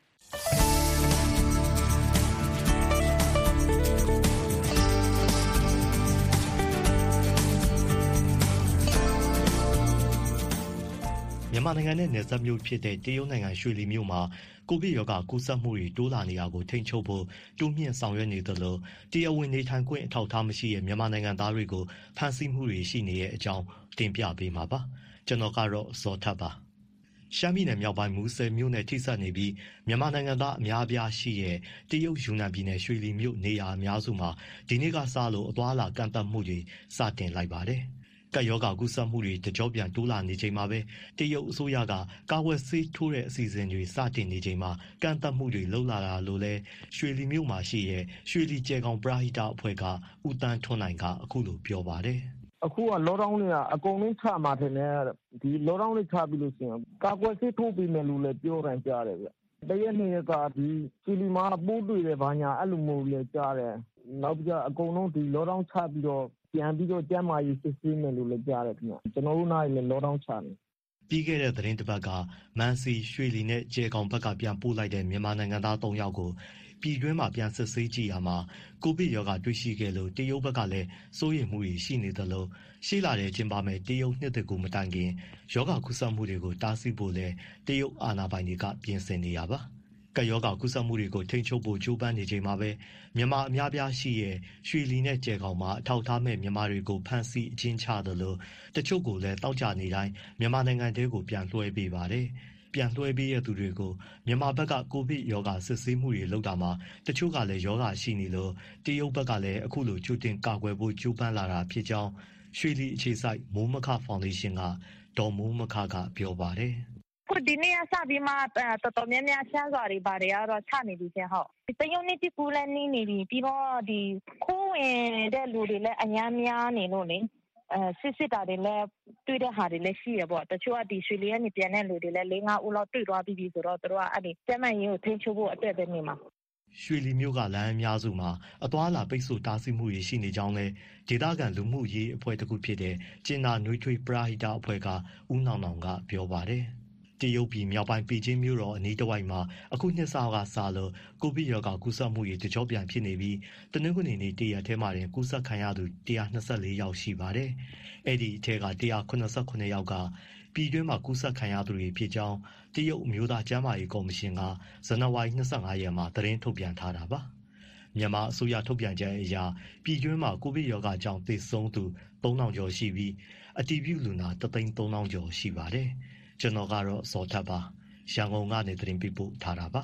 မြန်မာနိုင်ငံနဲ့နယ်စပ်မြို့ဖြစ်တဲ့တရုတ်နိုင်ငံရွှေလီမြို့မှာကိုဗစ်ရောဂါကူးစက်မှုတွေတိုးလာနေတာကိုထိန်းချုပ်ဖို့တိုးမြင့်ဆောင်ရွက်နေသလိုတရားဝင်နေထိုင်ခွင့်အထောက်အထားမရှိတဲ့မြန်မာနိုင်ငံသားတွေကိုဖမ်းဆီးမှုတွေရှိနေတဲ့အကြောင်းတင်ပြပေးမှာပါကျွန်တော်ကတော့ဇော်ထပ်ပါရှမ်းပြည်နယ်မြောက်ပိုင်းမူဆယ်မြို့နယ်ထိစပ်နေပြီးမြန်မာနိုင်ငံသားအများအပြားရှိတဲ့တရုတ်ယူနန်ပြည်နယ်ရွှေလီမြို့နေရာအများစုမှာဒီနေ့ကစလို့အသွားအလာကန့်သတ်မှုတွေစတင်လိုက်ပါတယ်ကပ်ရောဂါကူးစက်မှုတွေတကြောပြန်တိုးလာနေချိန်မှာပဲတရုတ်အစိုးရကကာဝယ်ဆေးထိုးတဲ့အစီအစဉ်တွေစတင်နေချိန်မှာကန့်သတ်မှုတွေလှုပ်လာတာလို့လဲရွှေလီမြို့မှာရှိတဲ့ရွှေလီကျဲကောင်ပရဟိတအဖွဲ့ကဦးတန်းထွန်းနိုင်ကအခုလိုပြောပါတယ်အခုကလောဒေါင်းတွေကအကုန်လုံးချမှာထင်တယ်ဒီလောဒေါင်းတွေချပြီးလို့ရှိရင်ကာကွယ်ဆေးထိုးပြီးမယ်လို့လည်းပြောတယ်ကြားတယ်ဗျတရက်နှစ်ရက်ကဒီရွှေလီမှာပိုးတွေ့တယ်ဘာညာအဲ့လိုမျိုးလည်းကြားတယ်နောက်ပြီးတော့အကုန်လုံးဒီလောဒေါင်းချပြီးတော့ပြန်ပြီးတော့ကျန်းမာရေးစစ်ဆေးမယ်လို့လည်းကြားတယ်ခင်ဗျကျွန်တော်တို့နားလည်းလောဒေါင်းချတယ်ပြီးခဲ့တဲ့သတင်းတစ်ပတ်ကမန်စီရွှေလီနဲ့ကျဲကောင်ဘက်ကပြန်ပို့လိုက်တဲ့မြန်မာနိုင်ငံသား၃ယောက်ကိုပြည်တွင်းမှာပြန်စစ်ဆေးကြည့်ရမှာကိုဗစ်ရောဂါတွေ့ရှိခဲ့လို့တရုတ်ဘက်ကလည်းစိုးရိမ်မှုတွေရှိနေသလိုရှေ့လာတဲ့ကျင်းပမဲ့တရုတ်နှစ်သက်ကိုမတိုင်ခင်ရောဂါကူးစက်မှုတွေကိုတားဆီးဖို့လဲတရုတ်အာဏာပိုင်တွေကပြင်ဆင်နေရပါကပ်ရောဂါကူးစက်မှုတွေကိုထိန်းချုပ်ဖို့ကြိုးပမ်းနေချိန်မှာပဲမြန်မာအများပြားရှိရဲ့ရွှေလီနဲ့ကျဲကောင်မှာအထောက်ထားမဲ့မြန်မာတွေကိုဖမ်းဆီးအကျဉ်းချသလိုတချို့ကိုလည်းတောက်ကြနေတိုင်းမြန်မာနိုင်ငံတဲကိုပြန်လွှဲပေးပါတယ်ပြန်လွှဲပေးရသူတွေကိုမြန်မာဘက်ကကိုဗစ်ရောဂါစစ်ဆေးမှုတွေလုပ်တာမှာတချို့ကလည်းရောဂါရှိနေလို့တရုတ်ဘက်ကလည်းအခုလိုကြိုတင်ကာကွယ်ဖို့ကြိုးပမ်းလာတာဖြစ်ကြောင်းရွှေလီအခြေစိုက်မိုးမခဖောင်ဒေးရှင်းကဒေါ်မိုးမခကပြောပါတယ်ခုဒီနေ့အစပြီးမှတော်တော်များများရှမ်းစွာတွေပါတယ်ကတော့ချနေပြီချင်းဟုတ်တရုတ်နေ့တကူလည်းနေနေပြီပြီးတော့ဒီခိုးဝင်တဲ့လူတွေလည်းအများများနေလို့လေအဲစစ်စစ်တာတွေလည်းတွေ့တဲ့ဟာတွေလည်းရှိရပေါ့တချို့ကဒီရွှေလီကနေပြန်တဲ့လူတွေလည်း၄၅ဦးလောက်တွေ့သွားပြီးပြီဆိုတော့တို့ကအဲ့ဒီကျမကြီးကိုထိန်းချုပ်ဖို့အတွက်ပဲနေမှာရွှေလီမြို့ကလမ်းအများစုမှာအသွားလာပိတ်ဆို့တားဆီးမှုတွေရှိနေကြောင်းလဲဒေသခံလူမှုရေးအဖွဲ့တစ်ခုဖြစ်တဲ့ကျင်နာနွေးထွေးပရဟိတအဖွဲ့ကဦးနောင်နောင်ကပြောပါတယ်တရုတ်ပြည်မြောက်ပိုင်းပေကျင်းမြို့တော်အနီးတစ်ဝိုက်မှာအခုနှစ်ဆကစလို့ကိုဗစ်ရောဂါကူးစက်မှုတွေတကြောပြန်ဖြစ်နေပြီးတနင်္ဂနွေနေ့တရက်ထဲမှာတင်ကူးစက်ခံရသူ၁၂၄ယောက်ရှိပါတယ်။အဲ့ဒီအထက်က၁၇၇ယောက်ကပြည်တွင်းမှာကူးစက်ခံရသူတွေဖြစ်ကြောင်းတရုတ်အမျိုးသားကျန်းမာရေးကော်မရှင်ကဇန်နဝါရီ၂၅ရက်မှာသတင်းထုတ်ပြန်ထားတာပါ။မြန်မာအစိုးရထုတ်ပြန်ချက်အရပြည်တွင်းမှာကိုဗစ်ရောဂါကြောင့်သေဆုံးသူ၃ထောင်ကျော်ရှိပြီးအတည်ပြုလူနာ၁သိန်း၃ထောင်ကျော်ရှိပါတယ်။ကျွန်တော်ကတော့ဇော်ထပ်ပါရန်ကုန်ကနေသတင်းပေးပို့ထားတာပါ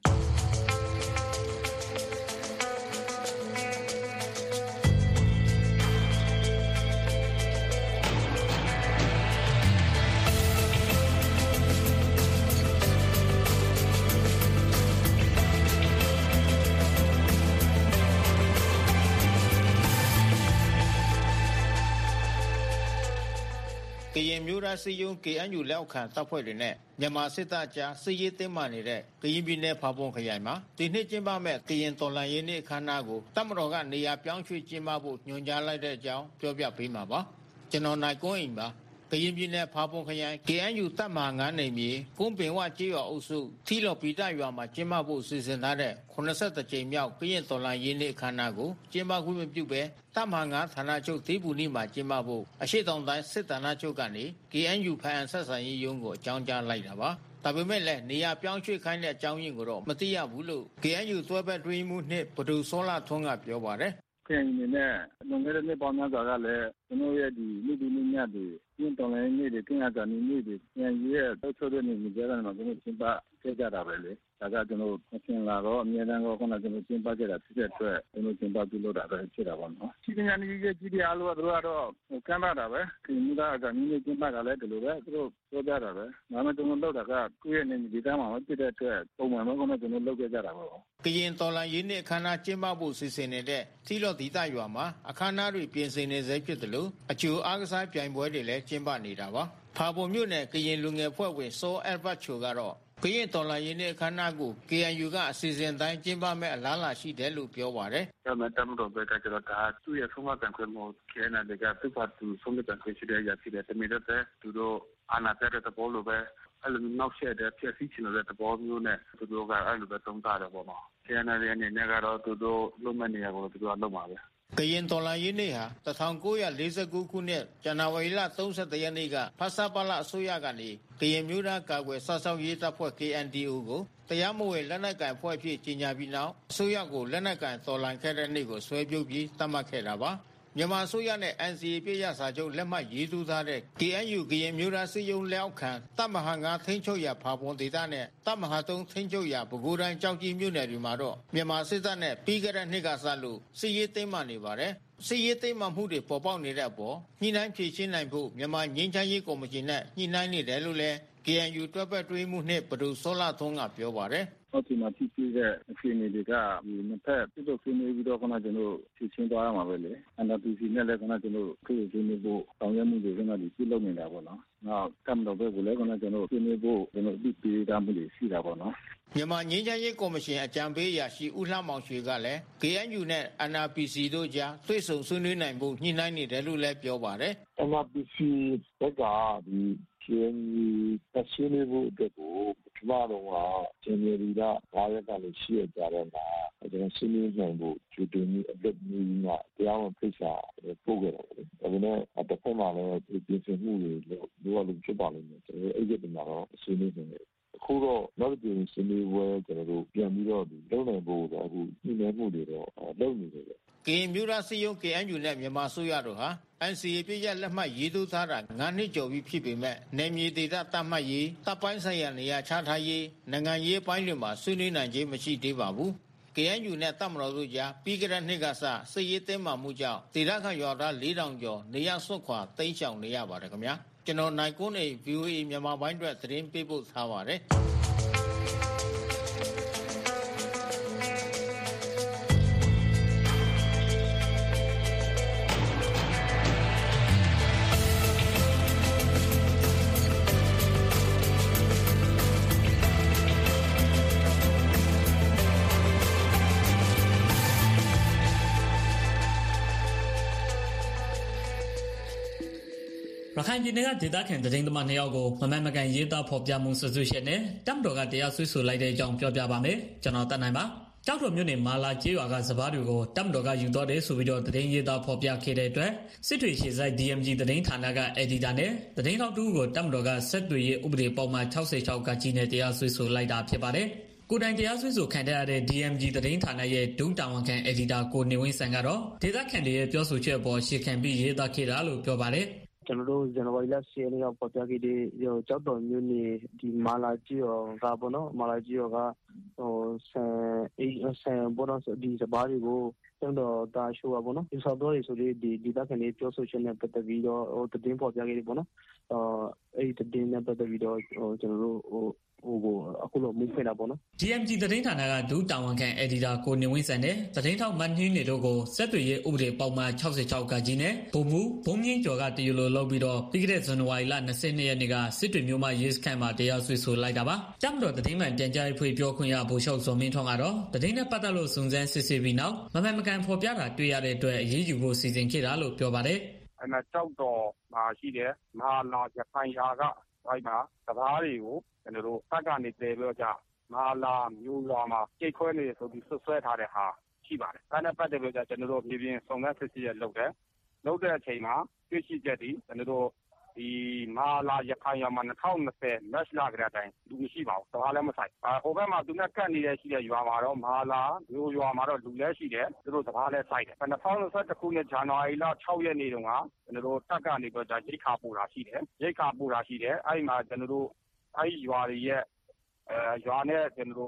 ကရင်မျိုးသားစစ်ရုံး ကေအန်ယူ လက်အောက်ခံတပ်ဖွဲ့တွေနဲ့မြန်မာစစ်တပ်ကြားစစ်ရေးတင်းမာနေတဲ့ကရင်ပြည်နယ်ဖာပွန်ခရိုင်မှာဒီနှစ်ကျင်းပမဲ့ကရင်တော်လှန်ရေးနေ့အခမ်းအနားကိုတပ်မတော်ကနေရာပြောင်းရွှေ့ကျင်းပဖို့ညွှန်ကြားလိုက်တဲ့အကြောင်းပြောပြပေးမှာပါကျွန်တော်နိုင်ကွန်းအိမ်ပါကရင်ပြည်နယ်ဖာပွန်ခရိုင် ကေအန်ယူ တပ်မဟာ၅နေမြေကုန်းပင်ဝကျေးရွာအုပ်စုထီလော်ပီတရွာမှာကျင်းပဖို့စီစဉ်ထားတဲ့ခုနစ်ဆယ့်တစ်ကြိမ်မြောက်ကရင်တော်လှန်ရေးနေ့အခမ်းအနားကိုကျင်းပခွင့်မပြုဘဲတပ်မဟာ၅ဌာနချုပ်ဒေပူနီမှာကျင်းပဖို့အရှိတောင်တိုင်းစစ်ဌာနချုပ်ကနေ ကေအန်ယူ ဖန်အန်ဆက်ဆံရေးရုံးကိုအကြောင်းကြားလိုက်တာပါဒါပေမဲ့လည်းနေရာပြောင်းရွှေ့ခိုင်းတဲ့အကြောင်းရင်းကိုတော့မသိရဘူးလို့ ကေအန်ယူ သွဲဘက်တွင်းမှုနှစ်ဘဒူစောလာထွန်းကပြောပါတယ်ခရင်နေနဲ့လွန်ခဲ့တဲ့နှစ်ပေါင်းများစွာကလည်းကျွန်တော်ရဲ့ဒီလူလူညတ်တွေကျင်းတော်လည်းနေ့တွေကျင်းရတာနေ့တွေညရဲ့တောက်ချုပ်တဲ့နေ့တွေကြားထဲမှာကျွန်တော်ရှင်းပခဲ့ကြတာပဲလေဒါကကျွန်တော်အရှင်လာတော့အများတန်းကခုနကျွန်တော်ကျင်းပခဲ့တာဖြစ်တဲ့အတွက်ကျွန်တော်ကျင်းပပြုလုပ်တာပဲဖြစ်တာပေါ့နော်။ဒီညာနေကြီးကြီးအားလုံးကတို့ကတော့ကမ်းပါတာပဲ။ဒီမူသားကနည်းနည်းကျင်းပတာလည်းဒီလိုပဲသူတို့ပြောကြတာပဲ။ဒါမှကျွန်တော်လုပ်တာကကိုယ့်ရဲ့နေဒီသားမှာမဖြစ်တဲ့အတွက်ပုံမှန်ပဲခုနကျွန်တော်လုပ်ခဲ့ကြတာပေါ့။ကရင်တော်လှန်ရေးနေ့အခမ်းအနားကျင်းပဖို့စီစဉ်နေတဲ့ထီလော့ဒေသရွာမှာအခမ်းအနားတွေပြင်ဆင်နေစေဖြစ်တယ်လို့အကျိုးအားကစားပြိုင်ပွဲတွေလည်းကျင်းပနေတာပါ။ဖာပုံမြို့နယ်ကရင်လူငယ်ဖွဲ့ဝင်စောအယ်ဘတ်ချိုကတော့ကရင်တော်လှန်ရေးနေ့အခမ်းအနားကို K N U ကအစီအစဉ်တိုင်းကျင်းပမဲ့အလားအလာရှိတယ်လို့ပြောပါတယ်။ဒါမှတမ်းတော့ပဲကကျတော့ဒါသူ့ရဲ့ဆုံးမတန်ခွင့်မို့ K N U ကသူ့ဘာသူဆုံးမတန်ခွင့်ရှိတဲ့ရရှိတဲ့တမီတဲ့သူတို့အာဏာတဲ့တဲ့ဘောလိုပဲအဲ့လိုနောက်ဆက်တဲ့ဖြစ်စီချင်တဲ့သဘောမျိုးနဲ့သူတို့ကအဲ့လိုပဲသုံးတာတယ်ပေါ့နော်။ K N U ရဲ့အနေနဲ့ကတော့သူတို့လုံးမနေရဘူးသူတို့ကလုံးပါပဲ။ကရင်တော်လှန်ရေးနေ့ဟာ၁၉၄၉ခုနှစ်ဇန်နဝါရီလ၃၁ရက်နေ့ကဖဆပလအစိုးရကနေကရင်မျိုးသားကာကွယ်စောင့်ရှောက်ရေးတပ်ဖွဲ့ K N D O ကိုတရားမဝင်လက်နက်ကိုင်ဖွဲ့ဖြစ်ကြီးညာပြီးနောက်အစိုးရကိုလက်နက်ကိုင်တော်လှန်ခဲ့တဲ့နေ့ကိုဆွဲပြုတ်ပြီးသတ်မှတ်ခဲ့တာပါမြန်မာအစိုးရနဲ့ N C A ပြည်ရစာချုပ်လက်မှတ်ရေးထိုးထားတဲ့ K N U ကရင်မျိုးသားစစ်ရုံးလက်အောက်ခံတပ်မဟာ၅ထိန်းချုပ်ရာဖာပွန်ဒေသနဲ့တပ်မဟာ၃ထိန်းချုပ်ရာပဲခူးတိုင်းကြောက်ကြီးမြို့နယ်တွေမှာတော့မြန်မာစစ်တပ်နဲ့ပြီးခဲ့တဲ့နှစ်ကစလို့စစ်ရေးသိမ်းမှနေပါတယ်စစ်ရေးသိမ်းမှမှုတွေပေါ်ပေါက်နေတဲ့အပေါ်ညှိနှိုင်းဖြေရှင်းနိုင်ဖို့မြန်မာငြိမ်းချမ်းရေးကော်မရှင်နဲ့ညှိနှိုင်းနေတယ်လို့လည်း K N U တွဲဖက်တွဲမှုနှင့်ဘဒုစောလာသွန်းကပြောပါတယ်ဟုတ်ဒီမှာဖြစ်ဖြစ်တဲ့အခြေအနေတွေကဒီနှစ်ဖက်ပြည့်စုံဆွေးနွေးပြီးတော့ခုနကျွန်တော်ဖြည့်ချင်းသွားရမှာပဲလေ N R P C နဲ့လည်းခုနကျွန်တော်ဖြည့်ဆွေးနွေးဖို့တောင်းရမှုတွေကလည်းပြုလုပ်နေတာပေါ့နော်။နောက်ကမ်တော့ဘက်ကလည်းခုနကျွန်တော်ဆွေးနွေးဖို့ကျွန်တော်ပြီးပြီးတာမှုတွေရှိတာပေါ့နော်။မြန်မာငြိမ်းချမ်းရေးကော်မရှင်အကြံပေးအရာရှိဦးလှမောင်ရွှေကလည်း K N U နဲ့ N R P C တို့ကြားတွေ့ဆုံဆွေးနွေးနိုင်ဖို့ညှိနှိုင်းနေတယ်လို့လည်းပြောပါတယ်။ N R P C ဘက်ကဒီ K N U ပတ်ဆွေးနွေးဖို့အတွက်ကိုပထမတော့ကဂျန်နဝါရီလ၅ရက်ကလည်းရှိရကြတော့မှာကျွန်တော်ဆွေးနွေးနိုင်ဖို့ကြိုတင်ပြီးအသက်မျိုးကြီးကတရားဝင်ဖိတ်စာပို့ခဲ့တယ်။ဒါပေမဲ့တစ်ဖက်မှာလည်းပြင်ဆင်မှုတွေလိုအပ်လို့ဖြစ်ပါလိမ့်မယ်။ကျွန်တော်အဲ့ဒီတမှာတော့ဆွေးနွေးနေတယ်အခုတော့နောက်တစ်ချိန်ဆွေးနွေးပွဲကျွန်တော်တို့ပြန်ပြီးတော့လုပ်နိုင်ဖို့တော့အခုညှိနှိုင်းမှုတွေတော့လုပ်နေတယ်ကရင်မျိုးသားစစ်ရုံး K N U နဲ့မြန်မာဆိုရတို့ဟာ N C A ပြည်ရလက်မှတ်ရေးထိုးထားတာ၅နှစ်ကျော်ပြီဖြစ်ပေမဲ့နယ်မြေဒေသတတ်မှတ်ရေးတပ်ပိုင်းဆိုင်ရာနေရာချထားရေးနိုင်ငံရေးပိုင်းတွေမှာဆွေးနွေးနိုင်ခြင်းမရှိသေးပါဘူးK N U နဲ့တပ်မတော်တို့ကြားပြီးကြတဲ့နှစ်ကစစစ်ရေးတင်းမာမှုကြောင့်ဒေသခံရွာသား၄ထောင်ကျော်နေရစွန့်ခွာတိမ်းရှောင်နေရပါတယ်ခင်ဗျာကျွန်တော်နိုင်ကွန်းနေ V O A မြန်မာပိုင်းအတွက်သတင်းပေးပို့ထားပါတယ်ရခိုင်ပြည်နယ်ကဒေသခံသတင်းသမားနှစ်ယောက်ကိုမမှန်မကန်ရေးသားဖော်ပြမှုစွပ်စွဲချက်နဲ့တပ်မတော်ကတရားစွဲဆိုလိုက်တဲ့အကြောင်းပြောပြပါမယ်။ကျွန်တော်တက်နိုင်ပါ။ကြောက်တော်မြို့နယ်မာလာကျေးရွာကစပားတွေကိုတပ်မတော်ကယူသွားတယ်ဆိုပြီးတော့သတင်းရေးသားဖော်ပြခဲ့တဲ့အတွက်စစ်တွေရှေ့ဆိုင် D M G သတင်းဌာနကအက်ဒီတာနဲ့သတင်းထောက်တူကိုတပ်မတော်ကဆက်သွယ်ရေးဥပဒေပေါက်မှ၆၆ကကြီးနဲ့တရားစွဲဆိုလိုက်တာဖြစ်ပါတယ်။ကိုတိုင်တရားစွဲဆိုခံရတဲ့ D M G သတင်းဌာနရဲ့ဒုတာဝန်ခံအက်ဒီတာကိုနေဝင်းစံကတော့ဒေသခံတွေရဲ့ပြောဆိုချက်အပေါ်ရှေ့ခံပြီးရေးသားခဲ့တာလို့ပြောပါတယ်။ကျွန်တော်တို့ဇန်နဝါရီလ十ရက်နေ့ကပေါ်ပြခဲ့တဲ့ကြောက်တော်မြို့နယ်ဒီမာလာကြီးရောကပေါ့နော်မာလာကြီးရောကဟိုဆန်အေးဆန်ပေါ်တော့ဒီစပါးတွေကိုကျွန်တော်တာရှိုးပါပေါ့နော်ဒီဆောက်တော့တွေဆိုလေဒီဒီတက်ကနေပြောဆိုချက်နဲ့ပတ်သက်ပြီးတော့ဟိုတည်င်းပေါ်ပြခဲ့တယ်ပေါ့နော်အဲ့ဒီတည်င်းနဲ့ပတ်သက်ပြီးတော့ဟိုကျွန်တော်တို့ဟိုဟိုကိုအခုလိုမှုဖွင့်တာပေါ့နော် D M G သတင်းဌာနကဒုတာဝန်ခံအက်ဒီတာကိုနေဝင်းစံနဲ့သတင်းထောက်မန်နှင်းနေတို့ကိုဆက်သွယ်ရေးဥပဒေပေါက်မှ၆၆ကကြီးနဲ့ဗိုလ်မှူးဘုံမြင့်ကျော်ကတယူလိုလုပ်ပြီးတော့ပြီးခဲ့တဲ့ဇန်နဝါရီလ၂၂ရက်နေ့ကစစ်တွေမြို့မှာရေးစခန်းမှာတရားစွဲဆိုလိုက်တာပါတပ်မတော်သတင်းမှန်ပြန်ကြားရေးဖွဲ့ပြောခွင့်ရဗိုလ်ချုပ်စောမင်းထွန်းကတော့သတင်းနဲ့ပတ်သက်လို့စုံစမ်းစစ်ဆေးပြီးနောက်မမှန်မကန်ဖော်ပြတာတွေ့ရတဲ့အတွက်အရေးယူဖို့စီစဉ်ခဲ့တာလို့ပြောပါတယ်အဲ့မှာကြောက်တော်မှာရှိတယ်မဟာလာရခိုင်ရာကအဲ့မှာစကားတွေကိုကျွန်တော်တို့စက်ကနေတည်ပြီးတော့မဟာလာမျိုးရွာမှာကြိတ်ခွဲနေဆိုပြီးဆွဆွဲထားတဲ့ဟာရှိပါတယ်။ဒါနဲ့ပတ်သက်ပြီးတော့ကျွန်တော်တို့ပြည်ပြင်းစုံစမ်းစစ်ဆေးရလုပ်တယ်။လုပ်တဲ့အချိန်မှာတွေ့ရှိချက်ဒီကျွန်တော်တို့ဒီမဟာလာရခိုင်ရွာမှာ၂၀၂၀မတ်လကတည်းကလူမရှိပါဘူး။စကားလည်းမဆိုင်။ဟိုဘက်မှာသူနဲ့ကတ်နေတဲ့ရှိတဲ့ရွာမှာတော့မဟာလာမျိုးရွာမှာတော့လူလည်းရှိတယ်။သူတို့စကားလည်းဆိုင်တယ်။၂၀၂၁ခုနှစ်ဇန်နဝါရီလ၆ရက်နေ့တုန်းကကျွန်တော်တို့တက်ကနေတော့ရိတ်ခါပို့တာရှိတယ်။ရိတ်ခါပို့တာရှိတယ်။အဲ့ဒီမှာကျွန်တော်တို့အဲ့ဒီရွာတွေရဲ့အဲရွာနဲ့ကျွန်တော်တို့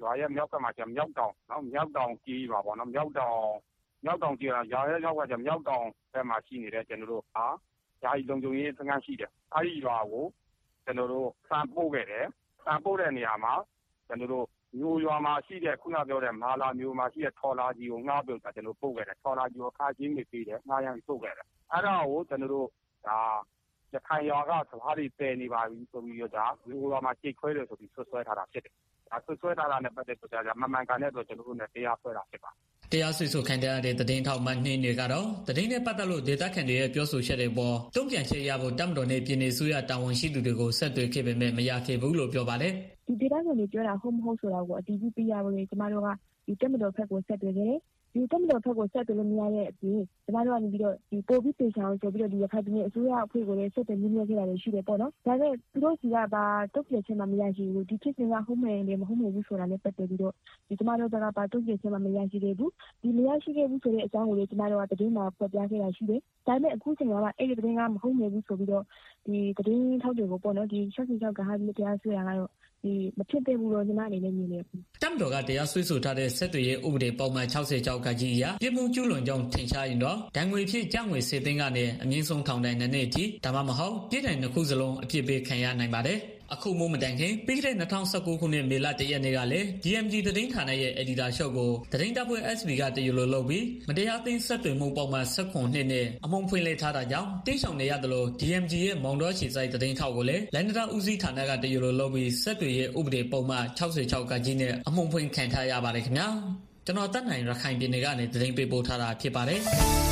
ရွာရဲ့မြောက်ကမှကျမြောက်တောင်နော်မြောက်တောင်ကြီးပါပေါ့နော်မြောက်တောင်မြောက်တောင်ကြီးကရွာရဲ့မြောက်ကကျမြောက်တောင်ဘက်မှာရှိနေတဲ့ကျွန်တော်တို့ဟာဓာတ်လုံခြုံရေးစခန်းရှိတယ်အဲဒီရွာကိုကျွန်တော်တို့စံပို့ခဲ့တယ်စံပို့တဲ့နေရာမှာကျွန်တော်တို့မျိုးရွာမှာရှိတဲ့ခုနပြောတဲ့မာလာမျိုးမှာရှိတဲ့ထော်လာကြီးကိုငှားပြီးတော့ကျွန်တော်ပို့ခဲ့တယ်ထော်လာကြီးကိုခါချင်းနေပြီးတယ်ငှားရမ်းပို့ခဲ့တယ်အဲ့ဒါကိုကျွန်တော်တို့ဒါရခိုင်ရွာကစကားတွေပယ်နေပါပြီဆိုပြီးတော့ဒါမျိုးရွာမှာကြိတ်ခွဲတယ်ဆိုပြီးဆွဆွဲထားတာဖြစ်တယ်ဒါဆွဆွဲထားတာနဲ့ပတ်သက်ပြီးတော့မမှန်ကန်တဲ့အတွက်ကျွန်တော်တို့နဲ့တရားဆွဲတာဖြစ်ပါတယ်တရားစွဲဆိုခံရတဲ့သတင်းထောက်မှနှင်းတွေကတော့သတင်းနဲ့ပတ်သက်လို့ဒေသခံတွေရဲ့ပြောဆိုချက်တွေပေါ်တုံ့ပြန်ချက်ရဖို့တမတော်နဲ့ပြည်내ဆိုရတာဝန်ရှိသူတွေကိုဆက်သွယ်ခဲ့ပေမဲ့မရခဲ့ဘူးလို့ပြောပါတယ်ဒီဒေသခံတွေပြောတာဟုတ်မဟုတ်ဆိုတာကိုအတည်ပြုပြရဖို့လေကျမတို့ကဒီတမတော်ဘက်ကိုဆက်သွယ်ခဲ့တယ်ဒီတမတော်ဘက်ကိုဆက်သွယ်လို့မရတဲ့အပြင်ကျမတို့ကနေပြီးတော့ဒီပို့ပြီးပေချောင်းဆိုပြီးတော့ဒီရခိုင်ပြည်အစိုးရအဖွဲ့ကိုလည်းဆက်သွယ်မြင်မြင်ခဲ့တာတွေရှိတယ်ပေါ့နော်ဒါပေမဲ့သူတို့စီကပါတုံ့ပြန်ချက်မှမရရှိဘူးဒီဖြစ်စဉ်ကဟုတ်မယ်လေမဟုတ်ဘူးဆိုတာလည်းပတ်သက်ပြီးတော့ဒီကျမတို့ဘက်ကပါတုံ့ပြန်ချက်မှမရရှိသေးဘူးဒီမရရှိခဲ့ဘူးဆိုတဲ့အကြောင်းကိုလေကျမတို့ကသတင်းမှာဖော်ပြခဲ့တာရှိတယ်ဒါပေမဲ့အခုချိန်ကအဲ့ဒီသတင်းကမဟုတ်ဘူးဆိုပြီးတော့ဒီသတင်းထောက်တွေကိုပေါ့နော်ဒီရှော့ရှော့ကဟာဒီတရားစွဲရတာကတော့ဒီမဖြစ်သေးဘူးလို့ညီမအနေနဲ့မြင်နေဘူးတမ်တော်ကတရားစွဲဆိုထားတဲ့ဆက်သွယ်ရေးဥပဒေပုံမှန်၆၀ကျောက်ကကြီးအရပြစ်မှုကျူးလွန်ကြောင်းထင်ရှားရင်တော့ဒဏ်ငွေဖြစ်ကြောင်းငွေစေသိန်းကနေအမြင့်ဆုံးထောင်ဒဏ်နှစ်နှစ်အထိဒါမှမဟုတ်ပြည်ထောင်နှစ်ခုစလုံးအပြစ်ပေးခံရနိုင်ပါတယ်အခုမိုးမတိုင်ခင်ပြီးခဲ့တဲ့၂၀၁၉ခုနှစ်မေလတရက်နေ့ကလည်း ဒီ အမ် ဂျီ သတင်းဌာနရဲ့အယ်ဒီတာချုပ်ကိုသတင်းတပ်ဖွဲ့ အက်စ် ဘီ ကတယူလိုလုပ်ပြီးမတရားသိမ်းဆက်သွယ်မှုပုံမှန်၁၇နှစ်နဲ့အမုံဖွင့်လှစ်ထားတာကြောင့်တိတ်ဆောင်နေရတယ်လို့ ဒီ အမ် ဂျီ ရဲ့မောင်တော်ခြေဆိုင်သတင်းထောက်ကိုလည်းလိုင်းဒတာဦးစီးဌာနကတယူလိုလုပ်ပြီးဆက်သွယ်ရေးဥပဒေပုံမှန်၆၆ကကြီးနဲ့အမုံဖွင့်ခံထားရပါတယ်ခင်ဗျာကျွန်တော်တက်နိုင်ရခိုင်ပြည်နယ်ကနေသတင်းပေးပို့ထားတာဖြစ်ပါတယ်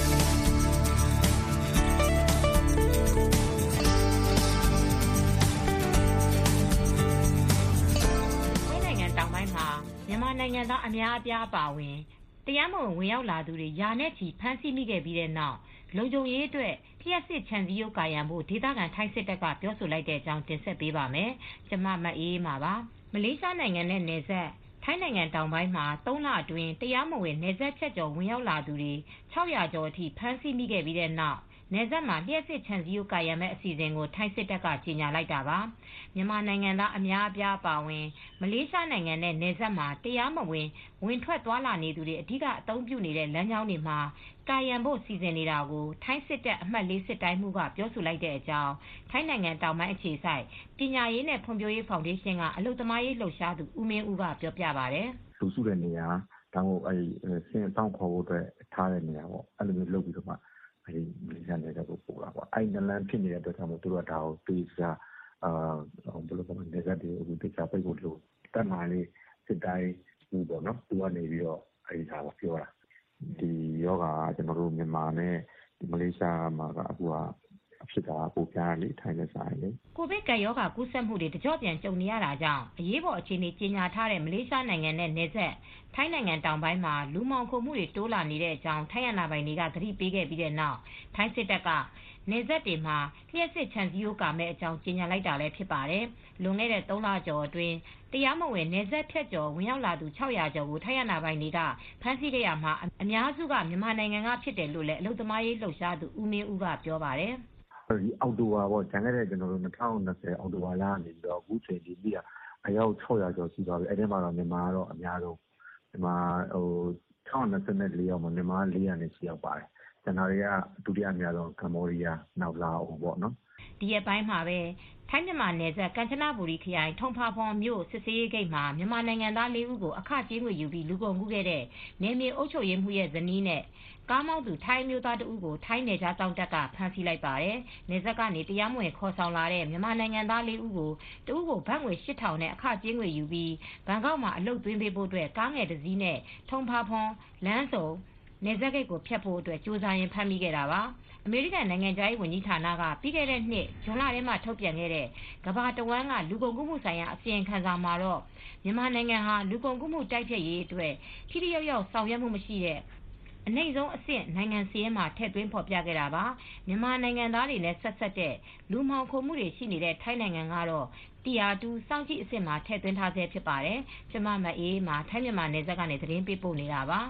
မြန်မာနိုင်ငံသားအများအပြားအပါအဝင်တရားမဝင်ဝင်ရောက်လာသူတွေယာနဲ့ချီဖမ်းဆီးမိခဲ့ပြီးတဲ့နောက်လုံခြုံရေးအတွက်လျှက်စစ်ခြံစည်းရိုးကာရံဖို့ဒေသခံထိုင်းစစ်တပ်ကပြောဆိုလိုက်တဲ့အကြောင်းတင်ဆက်ပေးပါမယ်။ကျွန်မမအေးအေးပါပါ။မလေးရှားနိုင်ငံနဲ့နယ်စပ်ထိုင်းနိုင်ငံတောင်ပိုင်းမှာသုံးလအတွင်းတရားမဝင်နယ်စပ်ဖြတ်ကျော်ဝင်ရောက်လာသူတွေ၆၀၀ကျော်အထိဖမ်းဆီးမိခဲ့ပြီးတဲ့နောက်နယ်စပ်မှာလျှက်စစ်ခြံစည်းရိုးကာရံမဲ့အစီအစဉ်ကိုထိုင်းစစ်တပ်ကကြေညာလိုက်တာပါမြန်မာနိုင်ငံသားအများအပြားပါဝင်မလေးရှားနိုင်ငံနဲ့နယ်စပ်မှာတရားမဝင်ဝင်ထွက်သွားလာနေသူတွေအဓိကအသုံးပြုနေတဲ့လမ်းကြောင်းတွေမှာကာရံဖို့စီစဉ်နေတာကိုထိုင်းစစ်တပ်အမှတ်လေးစစ်တိုင်းမှုကပြောဆိုလိုက်တဲ့အကြောင်းထိုင်းနိုင်ငံတောင်ပိုင်းအခြေစိုက်ပညာရေးနဲ့ဖွံ့ဖြိုးရေးဖောင်ဒေးရှင်းကအလုပ်သမားရေးလှုပ်ရှားသူဦးမင်းဦးကပြောပြပါတယ်လူစုတဲ့နေရာတောင်းအဲစင်တောင်းခေါ်ဖို့အတွက်ထားတဲ့နေရာပေါ့အဲ့လိုမျိုးလုပ်ပြီးတော့မှအဲဒီမလေးရှားနယ်စပ်ကိုပို့တာပေါ့အဲ့နလန်ဖြစ်နေတဲ့အတွက်ကြောင့်မို့သူတို့ကဒါကိုပေးစားအာဘယ်လိုပြောမလဲနယ်စပ်တွေအခုတိကျပိတ်ဖို့လို့တက်မှလေးစစ်တိုင်းဘူးပေါ့နော်သူကနေပြီးတော့အဲဒီဟာကိုပြောတာဒီယောဂါကျွန်တော်တို့မြန်မာနဲ့ဒီမလေးရှားမှာကအခုကအဖြစ်တာပိုပြားလေထိုင်းနဲ့ဆိုင်လေကိုဗစ်ကပ်ရောဂါကူးစက်မှုတွေတကြော့ပြန်ကြုံနေရတာကြောင့်အရေးပေါ်အခြေအနေကြီးညာထားတဲ့မလေးရှားနိုင်ငံနဲ့နယ်စပ်ထိုင်းနိုင်ငံတောင်ပိုင်းမှာလူမှောင်ခိုမှုတွေတိုးလာနေတဲ့အကြောင်းထိုင်းရနာပိုင်တွေကသတိပေးခဲ့ပြီးတဲ့နောက်ထိုင်းစစ်တပ်ကနယ်စပ်တွေမှာလျှက်စစ်ခြံစည်းရိုးကာမဲ့အကြောင်းကြေညာလိုက်တာလည်းဖြစ်ပါတယ်။လွန်ခဲ့တဲ့သုံးလကျော်အတွင်းတရားမဝင်နယ်စပ်ဖြတ်ကျော်ဝင်ရောက်လာသူ၆၀၀ကျော်ကိုထိုင်းရနာပိုင်တွေကဖမ်းဆီးခဲ့ရမှာအများစုကမြန်မာနိုင်ငံကဖြစ်တယ်လို့လည်းအလုပ်သမားရေးလှုပ်ရှားသူဦးမင်းဦးကပြောပါတယ်။ဒီအော်တိုဝါပေါ့ကျန်ခဲ့တဲ့ကျွန်တော်တို့၂၀၂၀အော်တိုဝါလာနေပြီးတော့အခုချိန်ဒီပြီးအယောက်၆၀၀ကျော်ရှိသွားပြီ။အဲ့ဒီမှာတော့မြန်မာကတော့အများဆုံးမြန်မာဟို၁၉၂၄ယောက်မှာမြန်မာ၄၀၀နဲ့ရှိရောက်ပါတယ်။ကျန်တာတွေကဒုတိယအများဆုံးကမ္ဘောဒီးယားနောက်လာအိုပေါ့နော်ဒီရက်ပိုင်းမှာပဲထိုင်းမြန်မာနယ်စပ်ကမ်ချနဘူရီခရိုင်ထုံဖာဖွန်မြို့စစ်ဆေးရေးဂိတ်မှာမြန်မာနိုင်ငံသား၄ဦးကိုအခကြေးငွေယူပြီးလူကုန်ကူးခဲ့တဲ့နယ်မြေအုပ်ချုပ်ရေးမှုရဲ့ဇနီးနဲ့ကားမောင်းသူထိုင်းမျိုးသားတဦးကိုထိုင်းနယ်ခြားစောင့်တပ်ကဖမ်းဆီးလိုက်ပါတယ်။နယ်စပ်ကနေတရားမဝင်ခေါ်ဆောင်လာတဲ့မြန်မာနိုင်ငံသား၄ဦးကိုတဦးကိုဘတ်ငွေ၈ထောင်နဲ့အခကြေးငွေယူပြီးဘန်ကောက်မှာအလုပ်သွင်းပေးဖို့အတွက်ကားငယ်တစ်စီးနဲ့ထုံဖာဖွန်လမ်းစုံနယ်စပ်ဂိတ်ကိုဖျက်ဖို့အတွက်ကြိုးစားရင်ဖမ်းမိခဲ့တာပါ။အမေရိကန်နိုင်ငံသားရေးဝန်ကြီးဌာနကပြီးခဲ့တဲ့နှစ်ဇွန်လထဲမှာထုတ်ပြန်ခဲ့တဲ့ကမ္ဘာတဝန်းကလူကုန်ကူးမှုဆိုင်ရာအစီရင်ခံစာမှာတော့မြန်မာနိုင်ငံဟာလူကုန်ကူးမှုတိုက်ဖျက်ရေးအတွက်ထိထိရောက်ရောက်ဆောင်ရွက်မှုမရှိတဲ့အနှိမ့်ဆုံးအဆင့်နိုင်ငံစီးရဲမှာထည့်သွင်းဖော်ပြခဲ့တာပါမြန်မာနိုင်ငံသားတွေနဲ့ဆက်ဆက်တဲ့လူမှောင်ခိုမှုတွေရှိနေတဲ့ထိုင်းနိုင်ငံကတော့တီအာတူစောင့်ကြည့်အဆင့်မှာထည့်သွင်းထားဆဲဖြစ်ပါတယ်ကျမမအေးမှာထိုင်းမြန်မာနယ်စပ်ကနေသတင်းပေးပို့နေတာပါ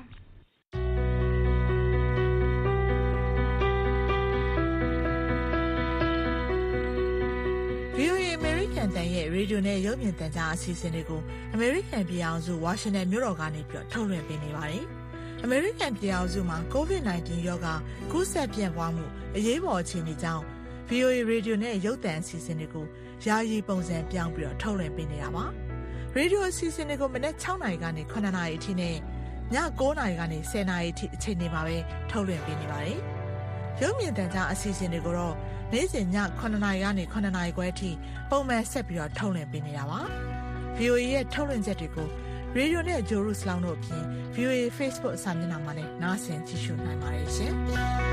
ဗီအိုအေ American ကန်တန်ရဲ့ရေဒီယိုနဲ့ရုပ်မြင်သံကြားအစီအစဉ်တွေကိုအမေရိကန်ပြည်အောင်စုဝါရှင်တန်မြို့တော်ကနေပြီးထုတ်လွှင့်ပေးနေပါတယ်။အမေရိကန်ပြည်အောင်စုမှာ ကိုဗစ် ၁၉ ရောဂါကူးစက်ပြန့်ပွားမှုအရေးပေါ်အခြေအနေကြောင့် ဗွီအိုအေ ရေဒီယိုနဲ့ရုပ်သံအစီအစဉ်တွေကိုယာယီပုံစံပြောင်းပြီးတော့ထုတ်လွှင့်ပေးနေတာပါ။ရေဒီယိုအစီအစဉ်တွေကိုမနက် ၆ နာရီကနေ ၇ နာရီအထိနဲ့ည ၉ နာရီကနေ ၁၀ နာရီအထိအချိန်တွေမှာပဲထုတ်လွှင့်ပေးနေပါတယ်။ရုပ်မြင်သံကြားအစီအစဉ်တွေကိုတော့နေ့စဉ်ည ၇ နာရီကနေ ၇ နာရီခွဲအထိပုံမှန်ဆက်ပြီးတော့ထုတ်လွှင့်ပေးနေတာပါ။ ဗွီအိုအေ ရဲ့ထုတ်လွှင့်ချက်တွေကိုရေဒီယိုနဲ့ဂျိုရုစလောင်းတို့အပြင် ဗွီအိုအေ Facebook စာမျက်နှာမှာလည်းနားဆင်ကြည့်ရှုနိုင်ပါတယ်ရှင်။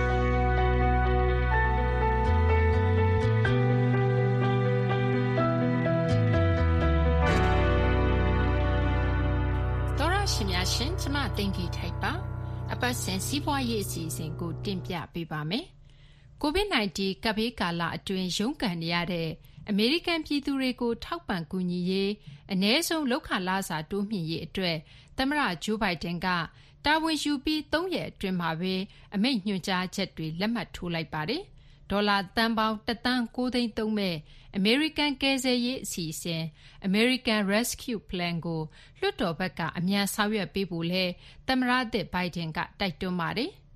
ရှင်များရှင်ကျမသိင်္ဂီထိုက်ပါအပတ်စဉ်စီးပွားရေးအစီအစဉ်ကိုတင်ပြပေးပါမယ်။ ကိုဗစ် ၁၉ ကပ်ဘေးကာလအတွင်းရုန်းကန်နေရတဲ့အမေရိကန်ပြည်သူတွေကိုထောက်ပံ့ကူညီရေးအ ਨੇ ဆုံးလုပ်ခလစာတိုးမြှင့်ရေးအတွက်သမ္မတဂျိုးဘိုင်ဒန်ကတာဝန်ယူပြီးသုံးရက်အတွင်းမှာပဲအမိန့်ညွှန်ကြားချက်တွေလက်မှတ်ထိုးလိုက်ပါတယ်။ဒေါ်လာတန်ပေါင်းတစ်သန်းကိုးသိန်းသုံးမဲ့အမေရိကန်ကယ်ဆယ်ရေးအစီအစဉ် American Rescue Plan ကိုလွှတ်တော်ဘက်ကအမြန်ဆောင်ရွက်ပေးဖို့လဲသမ္မတသစ်ဘိုင်ဒန်ကတိုက်တွန်းပါတယ်။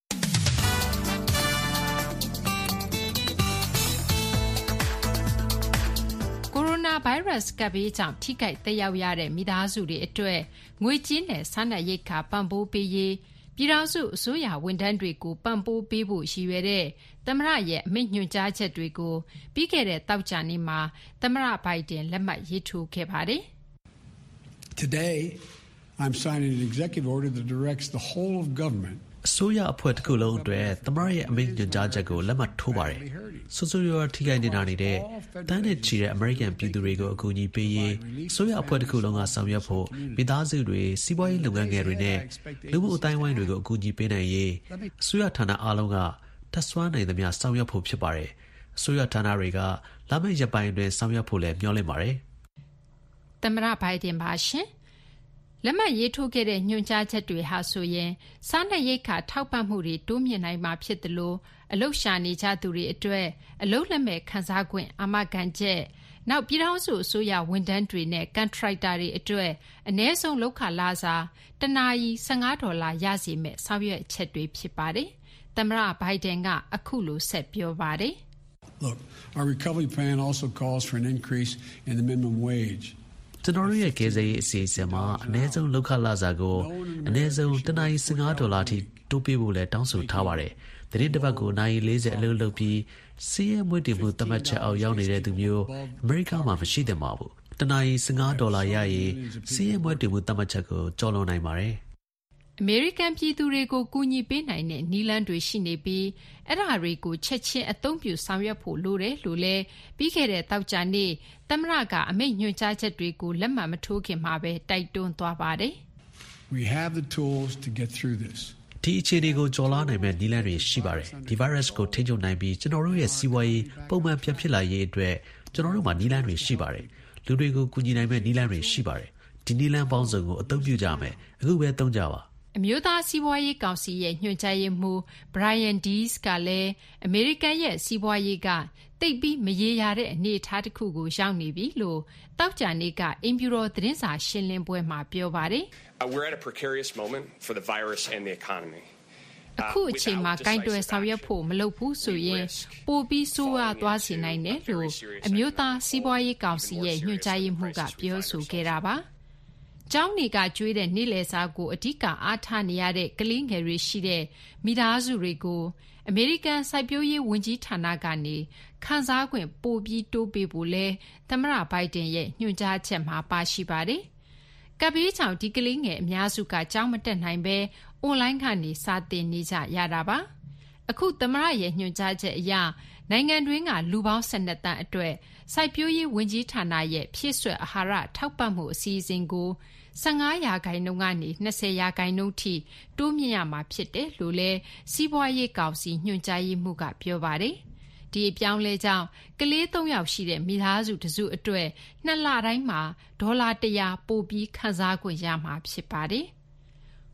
ကိုရိုနာဗိုင်းရပ်စ်ကပ်ဘေးကြောင့်ထိခိုက်သက်ရောက်ရတဲ့မိသားစုတွေအတွက်ငွေကြေးနဲ့စားနပ်ရိက္ခာပံ့ပိုးပေးရေးပြည်ထောင်စုအစိုးရဝန်ထမ်းတွေကိုပံ့ပိုးပေးဖို့ရည်ရွယ်တဲ့သမ္မတရဲ့အမိန့်ညွှန်ကြားချက်တွေကိုပြီးခဲ့တဲ့သောကြာနေ့မှာသမ္မတဘိုင်ဒန်လက်မှတ်ရေးထိုးခဲ့ပါတယ်။ Today I'm signing an executive order that directs the whole of government အစိုးရအဖွဲ့တစ်ခုလုံးအတွက်သမ္မတရဲ့အမိန့်ညွှန်ကြားချက်ကိုလက်မှတ်ထိုးပါတယ်။ဆိုဆိုရွာထိခိုက်နေတာနေတဲ့တန်းနဲ့ချီတဲ့အမေရိကန်ပြည်သူတွေကိုအကူအညီပေးရေးအစိုးရအဖွဲ့တစ်ခုလုံးကဆောင်ရွက်ဖို့မိသားစုတွေစီးပွားရေးလုပ်ငန်းငယ်တွေနဲ့လူမှုအတိုင်းအဝိုင်းတွေကိုအကူအညီပေးနိုင်ရေးအစိုးရဌာနအားလုံးကထပ်စွမ်းနိုင်သမျှဆောင်ရွက်ဖို့ဖြစ်ပါတယ်။အစိုးရဌာနတွေကလာမယ့်ရက်ပိုင်းအတွင်းဆောင်ရွက်ဖို့လည်းမျှော်လင့်ပါတယ်။သမ္မတဘိုင်ဒန်ပါရှင်လက်မှတ်ရေးထိုးခဲ့တဲ့ညွှန်ကြားချက်တွေဟာဆိုရင်စားနပ်ရိက္ခာထောက်ပံ့မှုတွေတိုးမြင့်နိုင်မှာဖြစ်တယ်လို့အလုပ်ရှာနေကြသူတွေအတွက်အလုပ်လက်မဲ့ခန်းစား권အာမခံချက်နောက်ပြည်ထောင်စုအစိုးရဝန်ထမ်းတွေနဲ့ကန်ထရိုက်တာတွေအတွက်အ ਨੇ ဆုံးလုပ်ခလစာတနာရီ၁၅ဒေါ်လာရစီမဲ့ဆောင်ရွက်ချက်တွေဖြစ်ပါတယ်။သမ္မတဘိုင်ဒန်ကအခုလိုဆက်ပြောပါတယ်။ Look, our recovery plan also calls for an increase in the minimum wage. ကျွန်တော်တို့ရဲ့ကယ်ဆယ်ရေးအစီအစဉ်မှာအနည်းဆုံးလောက်ခလစာကိုအနည်းဆုံးတနာရီ၁၅ဒေါ်လာထိတိုးပေးဖို့လည်းတောင်းဆိုထားပါတယ်။သတင်းတစ်ပတ်ကိုနာရီ၄၀အလုပ်လုပ်ပြီးစီးရဲမွေးတည်မှုသတ်မှတ်ချက်အောက်ရောက်နေတဲ့သူမျိုးအမေရိကမှာမရှိသင့်ပါဘူး။တနာရီ၁၅ဒေါ်လာရရင်စီးရဲမွေးတည်မှုသတ်မှတ်ချက်ကိုကျော်လွန်နိုင်ပါတယ်။အမေရိကန်ပြည်သူတွေကိုကူညီပေးနိုင်တဲ့နည်းလမ်းတွေရှိနေပြီးအဲ့ဒါတွေကိုချက်ချင်းအသုံးပြုဆောင်ရွက်ဖို့လိုတယ်လို့လည်းပြီးခဲ့တဲ့တောက်ကြနေ့သမ္မတကအမိန့်ညွှန်ကြားချက်တွေကိုလက်မှတ်မထိုးခင်မှာပဲတိုက်တွန်းသွားပါတယ်။ We have the tools to get through this. ဒီအခြေအနေကိုကျော်လွှားနိုင်မဲ့နည်းလမ်းတွေရှိပါတယ်။ဒီ virus ကိုထိန်းချုပ်နိုင်ပြီးကျွန်တော်တို့ရဲ့စီးပွားရေးပုံမှန်ပြန်ဖြစ်လာရေးအတွက်ကျွန်တော်တို့မှာနည်းလမ်းတွေရှိပါတယ်။လူတွေကိုကူညီနိုင်မဲ့နည်းလမ်းတွေရှိပါတယ်။ဒီနည်းလမ်းပေါင်းစုံကိုအသုံးပြုကြမယ်။အခုပဲသုံးကြပါအမျိုးသားစီးပွားရေးကောင်စီရဲ့ညွှန်ကြားရေးမှူး Brian Dees ကလည်းအမေရိကန်ရဲ့စီးပွားရေးကတိတ်ပြီးမရေရာတဲ့အနေအထားတစ်ခုကိုရောက်နေပြီလို့တောက်ကြနေ့ကအိမ်ဖြူတော်သတင်းစာရှင်းလင်းပွဲမှာပြောပါတယ်။ We're at a precarious moment for the virus and the economy. အခုအချိန်မှာကင်တွယ်ဆောင်ရွက်ဖို့မလုပ်ဘူးဆိုရင်ပိုပြီးဆိုးရွားသွားစေနိုင်တယ်လို့အမျိုးသားစီးပွားရေးကောင်စီရဲ့ညွှန်ကြားရေးမှူးကပြောဆိုခဲ့တာပါ။ကျောင်းတွေကကျွေးတဲ့နေ့လည်စာကိုအဓိကအားထားနေရတဲ့ကလေးငယ်တွေရှိတဲ့မိသားစုတွေကိုအမေရိကန်စိုက်ပျိုးရေးဝန်ကြီးဌာနကနေခန်းစား권ပိုပြီးတိုးပေးဖို့လဲသမ္မတဘိုင်ဒန်ရဲ့ညွှန်ကြားချက်မှာပါရှိပါတယ်။ကပ်ဘေးကြောင့်ဒီကလေးငယ်အများစုကကျောင်းမတက်နိုင်ဘဲအွန်လိုင်းကနေစာသင်နေကြရတာပါ။အခုသမ္မတရဲ့ညွှန်ကြားချက်အရနိုင်ငံတွင်းကလူပေါင်း၁၂တန်းအတွက်စိုက်ပျိုးရေးဝန်ကြီးဌာနရဲ့ဖြည့်ဆွတ်အာဟာရထောက်ပံ့မှုအစီအစဉ်ကို၁၅ရာခိုင်နှုန်းကနေ၂၀ရာခိုင်နှုန်းထိတိုးမြင့်ရမှာဖြစ်တယ်လို့လဲစီးပွားရေးကောင်စီညွှန်ကြားရေးမှူးကပြောပါတယ်။ဒီအပြောင်းလဲကြောင့်ကလေး၃ယောက်ရှိတဲ့မိသားစုတစုအတွက်နှစ်လတိုင်းမှာဒေါ်လာ၁၀၀ပိုပြီးခန်းစား권ရမှာဖြစ်ပါတယ်။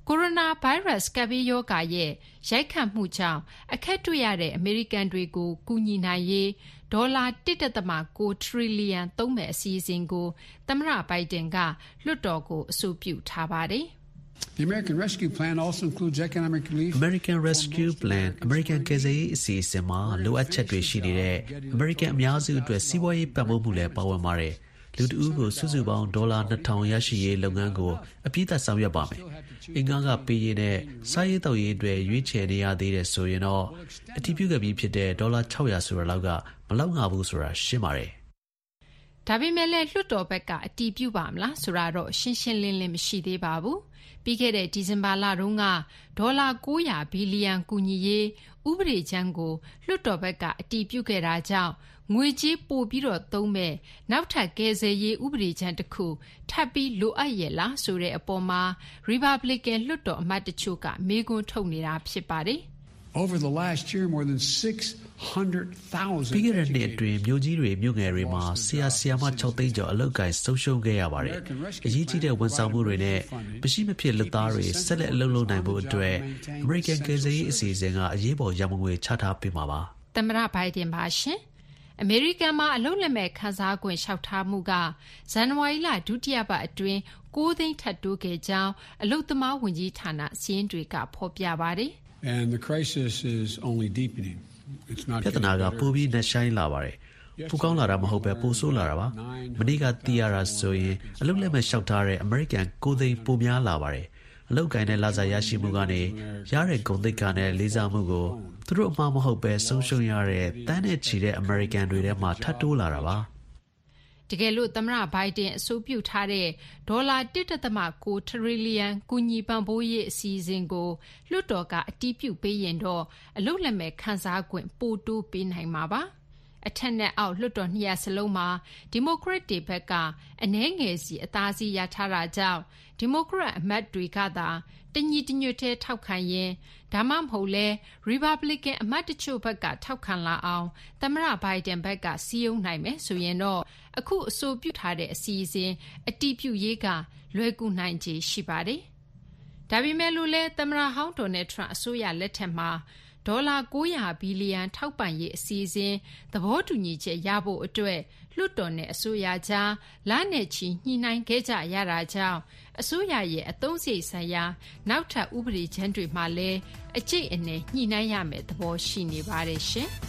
ကိုရိုနာဗိုင်းရပ်စ်ကပ်ဘေးရောဂါရဲ့ရိုက်ခတ်မှုကြောင့်အခက်တွေ့ရတဲ့အမေရိကန်တွေကိုကူညီနိုင်ရေးဒေါ်လာ တစ်ဒသမ ကို ထရီလီယံသုံးမဲ့အစီအစဉ်ကိုသမ္မတဘိုင်ဒန်ကလွှတ်တော်ကိုအဆိုပြုထားပါတယ် The American Rescue Plan also includes economic relief. American Rescue Plan American ကယ်ဆယ်ရေးအစီအစဉ်မှာလိုအပ်ချက်တွေရှိနေတဲ့အမေရိကန်အများစုအတွက်စီးပွားရေးပံ့ပိုးမှုလည်းပါဝင်ပါတယ်။လူတဦးကိုစုစုပေါင်းဒေါ်လာနှစ်ထောင်ရရှိရေးလုပ်ငန်းကိုအပြည့်အစုံဆောင်ရွက်ပါမယ်။အင်္ဂါကပေးရတဲ့စားရေးတောက်ရေးအတွက်ရွေးချယ်နေရသေးတယ်ဆိုရင်တော့အတည်ပြုခဲ့ပြီးဖြစ်တဲ့ဒေါ်လာ၆ရာဆိုတဲ့လောက်ကမလောက်ငါဘူးဆိုတာရှင်းပါတယ်။ဒါပေမဲ့လည်းလွှတ်တော်ဘက်ကအတည်ပြုပါမလားဆိုတာတော့ရှင်းရှင်းလင်းလင်းမရှိသေးပါဘူး။ပြီးခဲ့တဲ့ဒီဇင်ဘာလတုန်းကဒေါ်လာ၉ရာဘီလီယံကူညီရေးဥပဒေကြမ်းကိုလွှတ်တော်ဘက်ကအတည်ပြုခဲ့တာကြောင့်ငွေကြေးပို့ပြီးတော့သုံးမဲ့နောက်ထပ်ကယ်ဆယ်ရေးဥပဒေကြမ်းတစ်ခုထပ်ပြီးလိုအပ်ရဲ့လားဆိုတဲ့အပေါ်မှာ Republican လွှတ်တော်အမတ်တချို့ကမေးခွန်းထုတ်နေတာဖြစ်ပါတယ်။ Over the last year, more than six hundred thousand ပြီးခဲ့တဲ့နှစ်အတွင်းမြို့ကြီးတွေမြို့ငယ်တွေမှာဆရာဆရာမ၆သိန်းကျော်အလုပ်ကိုင်းဆုံးရှုံးခဲ့ရပါတယ်။အရေးကြီးတဲ့ဝန်ဆောင်မှုတွေနဲ့မရှိမဖြစ်လုပ်သားတွေဆက်လက်အလုပ်လုပ်နိုင်ဖို့အတွက် American ကယ်ဆယ်ရေးအစီအစဉ်ကအရေးပေါ်ရန်ပုံငွေချထားပေးမှာပါ။သမ္မတဘိုင်ဒန်ပါရှင်။အမေရိကန်မှာအလုပ်လက်မဲ့ခန်းစားခွင့်လျှောက်ထားမှုကဇန်နဝါရီလဒုတိယပတ်အတွင်း၉သိန်းထပ်တိုးခဲ့ကြောင်းအလုပ်သမားဝန်ကြီးဌာနစာရင်းတွေကဖော်ပြပါတယ်။ And the crisis is only deepening. It's not ပြဿနာကပိုပြီးနှဆိုင်လာပါတယ်။ပိုကောင်းလာတာမဟုတ်ပဲပိုဆိုးလာတာပါ။မနေ့ကသိရတာဆိုရင်အလုပ်လက်မဲ့လျှောက်ထားတဲ့အမေရိကန်၉သိန်းပိုများလာပါတယ်။အလုပ်ကိုင်းတဲ့လစာရရှိမှုကနေရတဲ့ဂုဏ်သိက္ခာနဲ့လေးစားမှုကိုသူတို့အမှားမဟုတ်ပဲဆုံးရှုံးရတဲ့တန်းနဲ့ချီတဲ့အမေရိကန်တွေထဲမှာထပ်တိုးလာတာပါတကယ်လို့သမ္မတဘိုင်ဒန်အဆိုပြုထားတဲ့ဒေါ်လာ တစ်ဒသမ ကို ထရီလီယံကူညီပံ့ပိုးရေးအစီအစဉ်ကိုလွှတ်တော်ကအတည်ပြုပေးရင်တော့အလုပ်လက်မဲ့ခန်းစားခွင့်ပိုတိုးပေးနိုင်မှာပါအထက်နဲ့အောက်လွှတ်တော်နှစ်ရပ်စလုံးမှာဒီမိုကရက်တွေဘက်ကအနည်းငယ်စီအသာစီရထားတာကြောင့်ဒီမိုကရက်အမတ်တွေကသာတညီတညွတ်ထဲထောက်ခံရင်ဒါမှမဟုတ်လဲ Republican အမတ်တချို့ဘက်ကထောက်ခံလာအောင်သမ္မတဘိုင်ဒန်ဘက်ကစီယုံနိုင်မယ်ဆိုရင်တော့အခုအဆိုပြုထားတဲ့အစီအစဉ်အတည်ပြုရေးကလွယ်ကူနိုင်ခြေရှိပါတယ်။ဒါပေမဲ့လို့လဲသမ္မတဟောင်းဒေါ်နယ်ထရန့်အစိုးရလက်ထက်မှာဒေါ်လာ၉ရာဘီလီယံထောက်ပံ့ရေးအစီအစဉ်သဘောတူညီချက်ရဖို့အတွက်လွှတ်တော်နဲ့အစိုးရကြားလနဲ့ချီညှိနှိုင်းခဲ့ကြရတာကြောင့်အစိုးရရဲ့အသုံးစရိတ်ဆိုင်ရာနောက်ထပ်ဥပဒေကြမ်းတွေမှာလည်းအကျိတ်အနယ်ညှိနှိုင်းရမယ့်သဘောရှိနေပါတယ်ရှင်။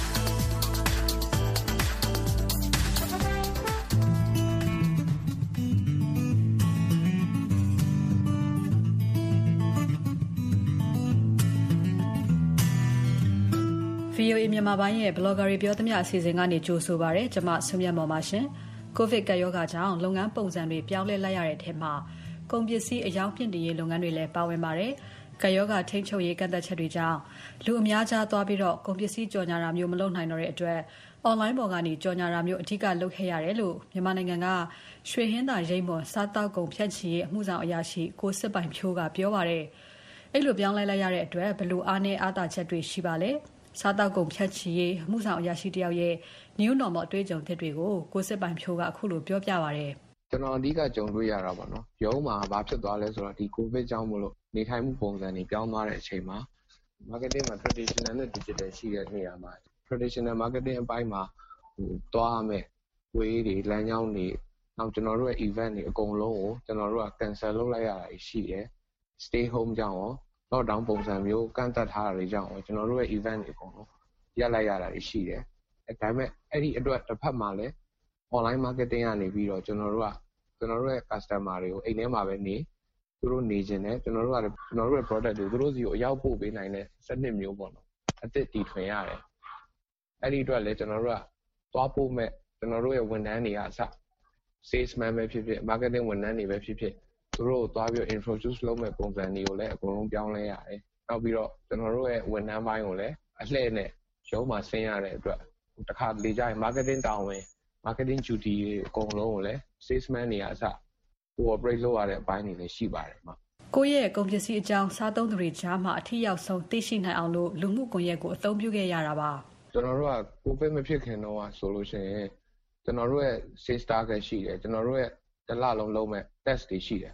ဗွီအိုအေ မြန်မာပိုင်းရဲ့ blogger တွေပြောသမျှအစီအစဉ်ကနေကြိုဆိုပါရစေ။ကျွန်မဆွေမြတ်မော်ပါရှင်။ ကိုဗစ်ကပ်ရောဂါကြောင့်လုပ်ငန်းပုံစံတွေပြောင်းလဲလိုက်ရတဲ့အထက်မှာကုန်ပစ္စည်းအယောင်မြင့်တင်ရေးလုပ်ငန်းတွေလည်းပါဝင်ပါတယ်။ကပ်ရောဂါထိန်းချုပ်ရေးကန့်သတ်ချက်တွေကြောင့်လူအများကြားသွားပြီးတော့ကုန်ပစ္စည်းကြော်ညာတာမျိုးမလုပ်နိုင်တော့တဲ့အတွက် online ပေါ်ကနေကြော်ညာတာမျိုးအထူးကလုပ်ခဲ့ရတယ်လို့မြန်မာနိုင်ငံကရွှေဟင်းသာရိမ့်မွန်စားတောက်ကုန်ဖြန့်ချီရေးအမှုဆောင်အရာရှိကိုစစ်ပိုင်ဖြိုးကပြောပါတယ်။အဲ့လိုပြောင်းလဲလိုက်ရတဲ့အတွက်ဘလို့အားနည်းအားသာချက်တွေရှိပါလဲ။စားတောက်ကုန်ဖြတ်ချီရေးအမှုဆောင်အရာရှိတယောက်ရဲ့ new normal အတွေ့အကြုံသစ်တွေကိုကိုစစ်ပိုင်ဖြိုးကအခုလိုပြောပြပါဗျ။ကျွန်တော်အဓိကကြုံတွေ့ရတာပေါ့နော်။ရုံးမှာဘာဖြစ်သွားလဲဆိုတော့ဒီ COVID ကြောင့်မလို့နေထိုင်မှုပုံစံတွေပြောင်းသွားတဲ့အချိန်မှာ marketing မှာ traditional နဲ့ digital ရှိတဲ့နေရာမှာ traditional marketing အပိုင်းမှာဟိုတွားမယ်ဝေးတွေလမ်းကြောင်းတွေနောက်ကျွန်တော်တို့ရဲ့ event တွေအကုန်လုံးကိုကျွန်တော်တို့က cancel လုပ်လိုက်ရတာရှိတယ်။ stay home ကြောင့်ရောlockdown ပုံစံမျိုးကန့်သတ်ထားတာတွေကြောင့်ကျွန်တော်တို့ရဲ့ event တွေအကုန်လုံးရပ်လိုက်ရတာရှိတယ်။အဲဒါပေမဲ့အဲ့ဒီအတွက်တစ်ဖက်မှာလည်း online marketing ကနေပြီးတော့ကျွန်တော်တို့ကကျွန်တော်တို့ရဲ့ customer တွေကိုအိမ်ထဲမှာပဲနေသူတို့နေခြင်းနဲ့ကျွန်တော်တို့ကကျွန်တော်တို့ရဲ့ product တွေသူတို့စီကိုအရောက်ပို့ပေးနိုင်တဲ့စနစ်မျိုးပေါ့နော်။အသစ်တည်ထွင်ရတယ်။အဲ့ဒီအတွက်လည်းကျွန်တော်တို့ကသွားပို့မဲ့ကျွန်တော်တို့ရဲ့ဝန်ထမ်းတွေကအစ salesman ပဲဖြစ်ဖြစ် marketing ဝန်ထမ်းတွေပဲဖြစ်ဖြစ်သူတို့ကိုသွားပြီး introduce လုပ်မဲ့ပုံစံတွေကိုလည်းအကုန်လုံးပြောင်းလဲရတယ်။နောက်ပြီးတော့ကျွန်တော်တို့ရဲ့ဝန်ထမ်းပိုင်းကိုလည်းအလှည့်နဲ့ရုံးမှာဆင်းရတဲ့အတွက်တခါလေကြရင် marketing တာဝန် marketing duty တွေအကုန်လုံးကိုလည်း salesman တွေကအစ cooperate လုပ်ရတဲ့အပိုင်းတွေလည်းရှိပါတယ်မှာ။ကိုယ့်ရဲ့ကုန်ပစ္စည်းအကြောင်းစားသုံးသူတွေကြားမှာအထီးရောက်ဆုံးသိရှိနိုင်အောင်လို့လူမှုကွန်ရက်ကိုအသုံးပြုခဲ့ရတာပါ။ကျွန်တော်တို့က COVID မဖြစ်ခင်တော့ဆိုလို့ရှိရင်ကျွန်တော်တို့ရဲ့ sales target ရှိတယ်ကျွန်တော်တို့ရဲ့တစ်လလုံးလုံးမဲ့ test တွေရှိတယ်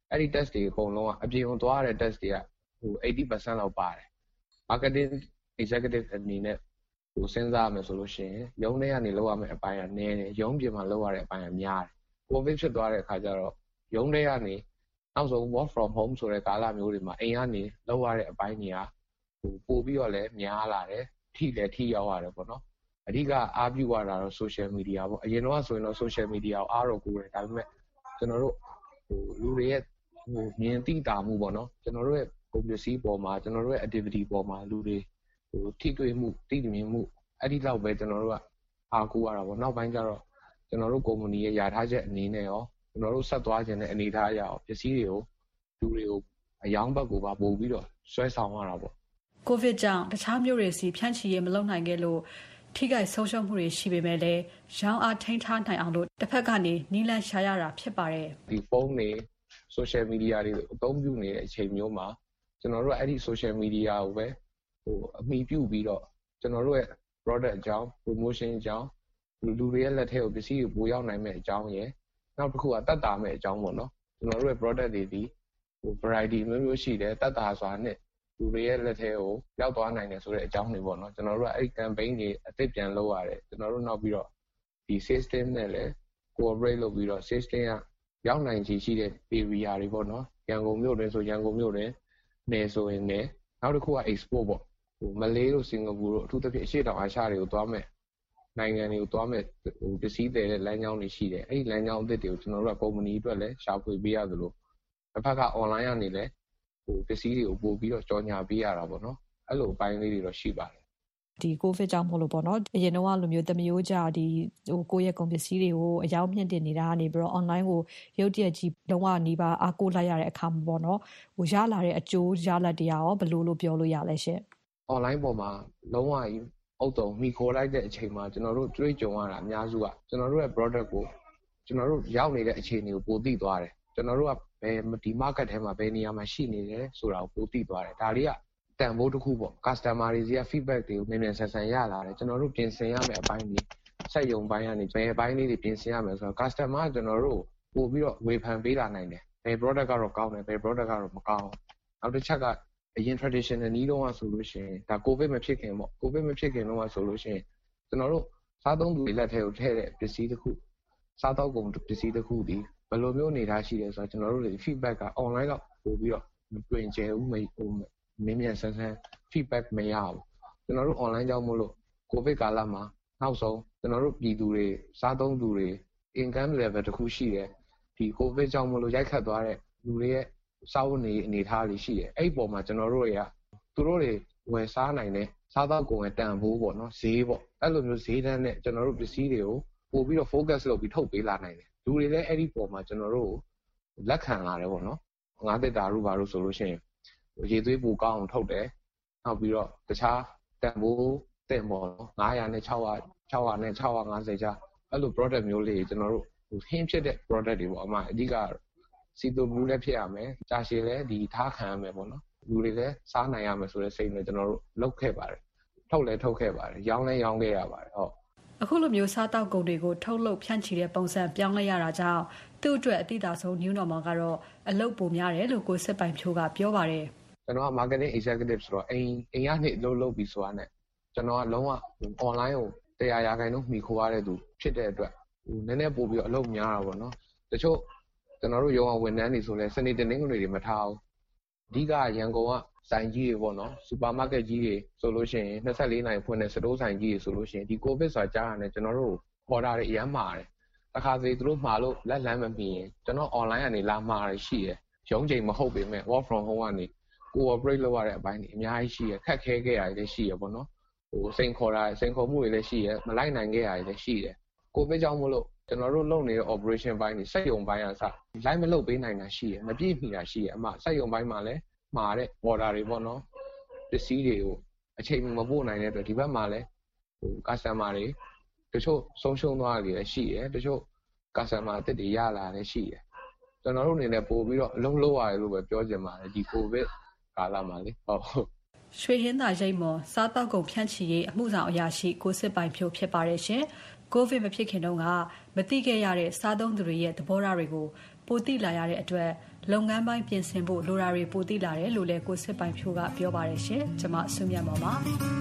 အဲ့ဒီ test တွေအကုန်လုံးကအပြင်ကိုသွားရတဲ့ test တွေကဟို eighty percent လောက်ပါတယ် marketing executive အနေနဲ့ဟိုစဉ်းစားရမယ်ဆိုလို့ရှိရင်ရုံးထဲကနေလောက်ရမယ့်အပိုင်းကနည်းတယ်ရုံးပြင်မှာလောက်ရတဲ့အပိုင်းကများတယ် covid ဖြစ်သွားတဲ့အခါကျတော့ရုံးထဲကနေနောက်ဆုံး work from home ဆိုတဲ့ကာလမျိုးတွေမှာအိမ်ကနေလောက်ရတဲ့အပိုင်းတွေကဟိုပို့ပြီးတော့လည်းများလာတယ်ထိလည်းထိရောက်ရတယ်ပေါ့နော်အဓိကအားပြုရတာတော့ social media ပေါ့အရင်တော့ဆိုရင်တော့ social media ကိုအားတော့ကိုတယ်ဒါပေမဲ့ကျွန်တော်တို့ဟိုလူတွေရဲ့ဟိုမြင်သိတာမှုပေါ့နော်ကျွန်တော်တို့ရဲ့ကုန်ပစ္စည်းပေါ်မှာကျွန်တော်တို့ရဲ့ activity ပေါ်မှာလူတွေဟိုထိတွေ့မှုသိမြင်မှုအဲ့ဒီလောက်ပဲကျွန်တော်တို့ကအားကိုးရတာပေါ့နောက်ပိုင်းကျတော့ကျွန်တော်တို့ company ရဲ့ယာထားချက်အနေနဲ့ရောကျွန်တော်တို့ဆက်သွားခြင်းတဲ့အနေထားအရအောင်ပစ္စည်းတွေကိုလူတွေကိုအယောင်းဘက်ကိုပါပို့ပြီးတော့ဆွဲဆောင်ရတာပေါ့ COVID ကြောင့်တခြားမျိုးတွေစီဖြန့်ချီရေးမလုပ်နိုင်ခဲ့လို့ထိခိုက်ဆုံးရှုံးမှုတွေရှိပေမဲ့လည်းရောင်းအားထိန်းထားနိုင်အောင်လို့တစ်ဖက်ကနေနီးလန့်ရှာရတာဖြစ်ပါတယ်ဒီဖုန်းတွေ social media တွေအသုံးပြုနေတဲ့အချိန်မျိုးမှာကျွန်တော်တို့ကအဲ့ဒီ social media ကိုပဲဟိုအမိပြုပြီးတော့ကျွန်တော်တို့ရဲ့ product အကြောင်း promotion အကြောင်းလူလူတွေရဲ့လက်ထဲကိုပစ္စည်းကိုပို့ရောက်နိုင်မယ့်အကြောင်းရယ်နောက်တစ်ခုကတတ်တာမဲ့အကြောင်းပေါ့နော်ကျွန်တော်တို့ရဲ့ product တွေဒီဟို variety မျိုးမျိုးရှိတယ်တတ်တာစွာနဲ့လူတွေရဲ့လက်ထဲကိုရောက်သွားနိုင်တယ်ဆိုတဲ့အကြောင်းတွေပေါ့နော်ကျွန်တော်တို့ကအဲ့ဒီ campaign တွေအသစ်ပြန်လုပ်ရတယ်ကျွန်တော်တို့နောက်ပြီးတော့ဒီ system နဲ့လည်း cooperate လုပ်ပြီးတော့ system ကရောက်နိုင်ချေရှိတဲ့ area တွေပေါ့နော်ရန်ကုန်မြို့တွင်ဆိုရန်ကုန်မြို့တွင်နယ်ဆိုရင်လည်းနောက်တစ်ခုက export ပေါ့ဟိုမလေးတို့စင်ကာပူတို့အထူးသဖြင့်အရှေ့တောင်အာရှတွေကိုသွားမယ်နိုင်ငံတွေကိုသွားမယ်ဟိုပစ္စည်းတွေတဲ့လမ်းကြောင်းတွေရှိတယ်အဲ့ဒီလမ်းကြောင်းအသစ်တွေကိုကျွန်တော်တို့က company အတွက်လည်းရှာဖွေပေးရသလိုတစ်ဖက်က online ကနေလည်းဟိုပစ္စည်းတွေကိုပို့ပြီးတော့ကြော်ညာပေးရတာပေါ့နော်အဲ့လိုအပိုင်းလေးတွေတော့ရှိပါတယ်ဒီ COVID ကြောင့်မို့လို့ပေါ့နော်အရင်တော့လိုမျိုးတမျိုးကြဒီဟိုကိုယ့်ရဲ့ကုန်ပစ္စည်းတွေကိုအယောင်းမြင့်တင်နေတာကနေပြီးတော့ online ကိုရုပ်တရက်ကြီးလုံးဝနေပါအားကိုးလိုက်ရတဲ့အခါမှာပေါ့နော်ဟိုရလာတဲ့အကျိုးရလဒ်တွေရောဘယ်လိုလို့ပြောလို့ရလဲရှင် online ပေါ်မှာလုံးဝကြီးအုတ်တုံမိခိုးလိုက်တဲ့အချိန်မှာကျွန်တော်တို့တွေ့ကြုံရတာအများစုကကျွန်တော်တို့ရဲ့ product ကိုကျွန်တော်တို့ရောက်နေတဲ့အခြေအနေကိုပိုသိသွားတယ်ကျွန်တော်တို့ကဘယ်ဒီ market ထဲမှာဘယ်နေရာမှာရှိနေတယ်ဆိုတာကိုပိုသိသွားတယ်ဒါလေးကတန်ဖိုးတစ်ခုပေါ့ customer တွေစီက feedback တွေကိုမြန်မြန်ဆန်ဆန်ရလာတယ်ကျွန်တော်တို့ပြင်ဆင်ရမယ့်အပိုင်းတွေစက်ရုံပိုင်းကနေဘယ်အပိုင်းလေးတွေပြင်ဆင်ရမယ်ဆိုတော့ customer ကကျွန်တော်တို့ပို့ပြီးတော့ဝေဖန်ပေးလာနိုင်တယ်ဘယ် product ကတော့ကောင်းတယ်ဘယ် product ကတော့မကောင်းနောက်တစ်ချက်ကအရင် traditional နည်းတော့ဆိုလို့ရှိရင်ဒါ covid မဖြစ်ခင်ပေါ့ covid မဖြစ်ခင်တော့ဆိုလို့ရှိရင်ကျွန်တော်တို့စားသုံးသူတွေလက်ထဲကိုထည့်တဲ့ပစ္စည်းတစ်ခုစားတော့ကုန်ပစ္စည်းတစ်ခုဒီဘယ်လိုမျိုးနေထားရှိလဲဆိုတော့ကျွန်တော်တို့တွေ feedback က online ကပို့ပြီးတော့မတွင်ကျဲဘူးမဟိုမင်းမြန်ဆန်းဆန်း feedback မရဘူးကျွန်တော်တို့ online ကြောင့်မို့လို့ covid ကာလမှာနောက်ဆုံးကျွန်တော်တို့ပြည်သူတွေစားသုံးသူတွေ income level တစ်ခုရှိတယ်ဒီ covid ကြောင့်မို့လို့ရိုက်ခတ်သွားတဲ့လူတွေရဲ့စာဝတ်နေအနေထားလေးရှိတယ်အဲ့ဒီပုံမှာကျွန်တော်တို့တွေကသူတို့တွေဝယ်စားနိုင်တဲ့စားသောက်ကုန်ရဲ့တန်ဖိုးပေါ့နော်ဈေးပေါ့အဲ့လိုမျိုးဈေးတန်းနဲ့ကျွန်တော်တို့ပစ္စည်းတွေကိုပို့ပြီးတော့ focus လုပ်ပြီးထုတ်ပေးလာနိုင်တယ်လူတွေလည်းအဲ့ဒီပုံမှာကျွန်တော်တို့လက်ခံလာတယ်ပေါ့နော်ငါးတက်တာတို့ဘာလို့ဆိုလို့ရှိရင်ရေသွေးပူကောင်းအောင်ထုတ်တယ်နောက်ပြီးတော့တခြားတန်ဖိုးတင်ပေါ့နော်nine hundredနဲ့six hundred six hundredနဲ့six hundred fiftyကျအဲ့လို product မျိုးလေးကျွန်တော်တို့ဟင်းဖြစ်တဲ့ product တွေပေါ့အမှအဓိကစီတိုဘူးလည်းဖြစ်ရမယ်ကြာရှည်လည်းဒီထားခံရမယ်ပေါ့နော်လူတွေလည်းစားနိုင်ရမယ်ဆိုတဲ့စိတ်နဲ့ကျွန်တော်တို့လုပ်ခဲ့ပါတယ်ထုတ်လည်းထုတ်ခဲ့ပါတယ်ရောင်းလည်းရောင်းခဲ့ရပါတယ်ဟုတ်အခုလိုမျိုးစားတောက်ကုန်တွေကိုထုတ်လုပ်ဖြန့်ချီတဲ့ပုံစံပြောင်းလဲရတာကြောင့်သူ့အတွက်အတိအသာဆုံး new normal ကတော့အလုပ်ပုံများတယ်လို့ကိုစစ်ပိုင်ဖြိုးကပြောပါတယ်ကျွန်တော်က marketing executive ဆိုတော့အိမ်အိမ်ကနေလုပ်လုပ်ပြီးဆိုတာနဲ့ကျွန်တော်ကလုံးဝ online ကိုတရားရာခိုင်နှုန်းမှီခိုရတဲ့သူဖြစ်တဲ့အတွက်ဟိုနည်းနည်းပို့ပြီးတော့အလုပ်များတာပေါ့နော်တချို့ကျွန်တော်တို့ရုံအောင်ဝန်ထမ်းတွေဆိုလဲစနေတနင်္ဂနွေတွေမထားဘူးအဓိကရန်ကုန်ကဆိုင်ကြီးတွေပေါ့နော်စူပါမားကတ်ကြီးတွေဆိုလို့ရှိရင်twenty-fourနာရီဖွင့်တဲ့စတိုးဆိုင်ကြီးတွေဆိုလို့ရှိရင်ဒီကိုဗစ်ဆိုတာကြားရတယ်ကျွန်တော်တို့ခေါ်တာတွေအများမှာတယ်တစ်ခါစီသူတို့မှာလို့လက်လန်းမမီရင်ကျွန်တော် online ကနေလာမှာတွေရှိတယ်ရုံးချိန်မဟုတ်ပေမဲ့ work from home ကနေ cooperate လုပ်ရတဲ့အပိုင်းတွေအများကြီးရှိရခက်ခဲခဲ့ရတယ်လည်းရှိရပေါ့နော်ဟိုစိန်ခေါ်တာစိန်ခေါ်မှုတွေလည်းရှိရမလိုက်နိုင်ခဲ့ရတယ်လည်းရှိတယ်ကိုဗစ်ကြောင့်မို့လို့ကျွန်တော်တို့လုပ်နေတဲ့ operation ဘိုင်းတွေစက်ရုံဘိုင်းအစလိုက်မလုပ်ပေးနိုင်တာရှိရမပြည့်မီတာရှိရအမှစက်ရုံဘိုင်းမှာလည်းမှာတဲ့ order တွေပေါ့နော်ပစ္စည်းတွေကိုအချိန်မပို့နိုင်တဲ့အတွက်ဒီဘက်မှာလည်းဟို customer တွေတချို့ဆုံးရှုံးသွားတယ်လည်းရှိရတချို့ customer အသစ်တွေရလာလည်းရှိရကျွန်တော်တို့အနေနဲ့ပို့ပြီးတော့အလုံးလုံးရတယ်လို့ပဲပြောချင်ပါတယ်ဒီ covid ကာလမှာလေဟုတ်ရွှေဟင်းသာရိတ်မော်စားတောက်ကုန်ဖြန့်ချီရေးအမှုဆောင်အရာရှိကိုစစ်ပိုင်ဖြိုးဖြစ်ပါတယ်ရှင်ကိုဗစ်မဖြစ်ခင်တုန်းကမသိခဲ့ရတဲ့စားသုံးသူတွေရဲ့သဘောထားတွေကိုပိုသိလာရတဲ့အတွက်လုပ်ငန်းပိုင်းပြင်ဆင်ဖို့လိုရာတွေပိုသိလာတယ်လို့လည်းကိုစစ်ပိုင်ဖြိုးကပြောပါတယ်ရှင်။ကျွန်မဆုမြတ်မော်ပါ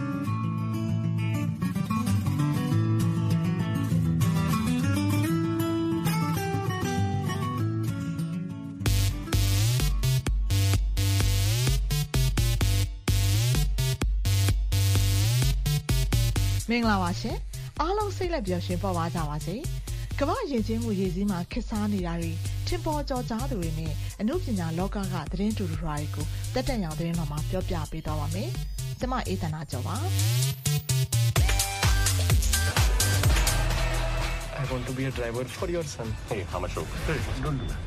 မင်္ဂလာပါရှင်အားလုံးစိတ်လက်ပျော်ရွှင်ပေါ်ပါကြပါစေကမ္ဘာယဉ်ကျေးမှုရည်စည်းမှာခက်စားနေတာတွေထင်ပေါ်ကျော်ကြားသူတွေနဲ့အမှုပညာလောကကသတင်းတူတူတွေကိုတက်တက်ရောင်သတင်းတော်မှာပြောပြပေးသွားပါမယ်ကျွန်မအေးသနာကျော်ပါ I want to be a driver for your son. Hey, how much rope? Hey, don't do that.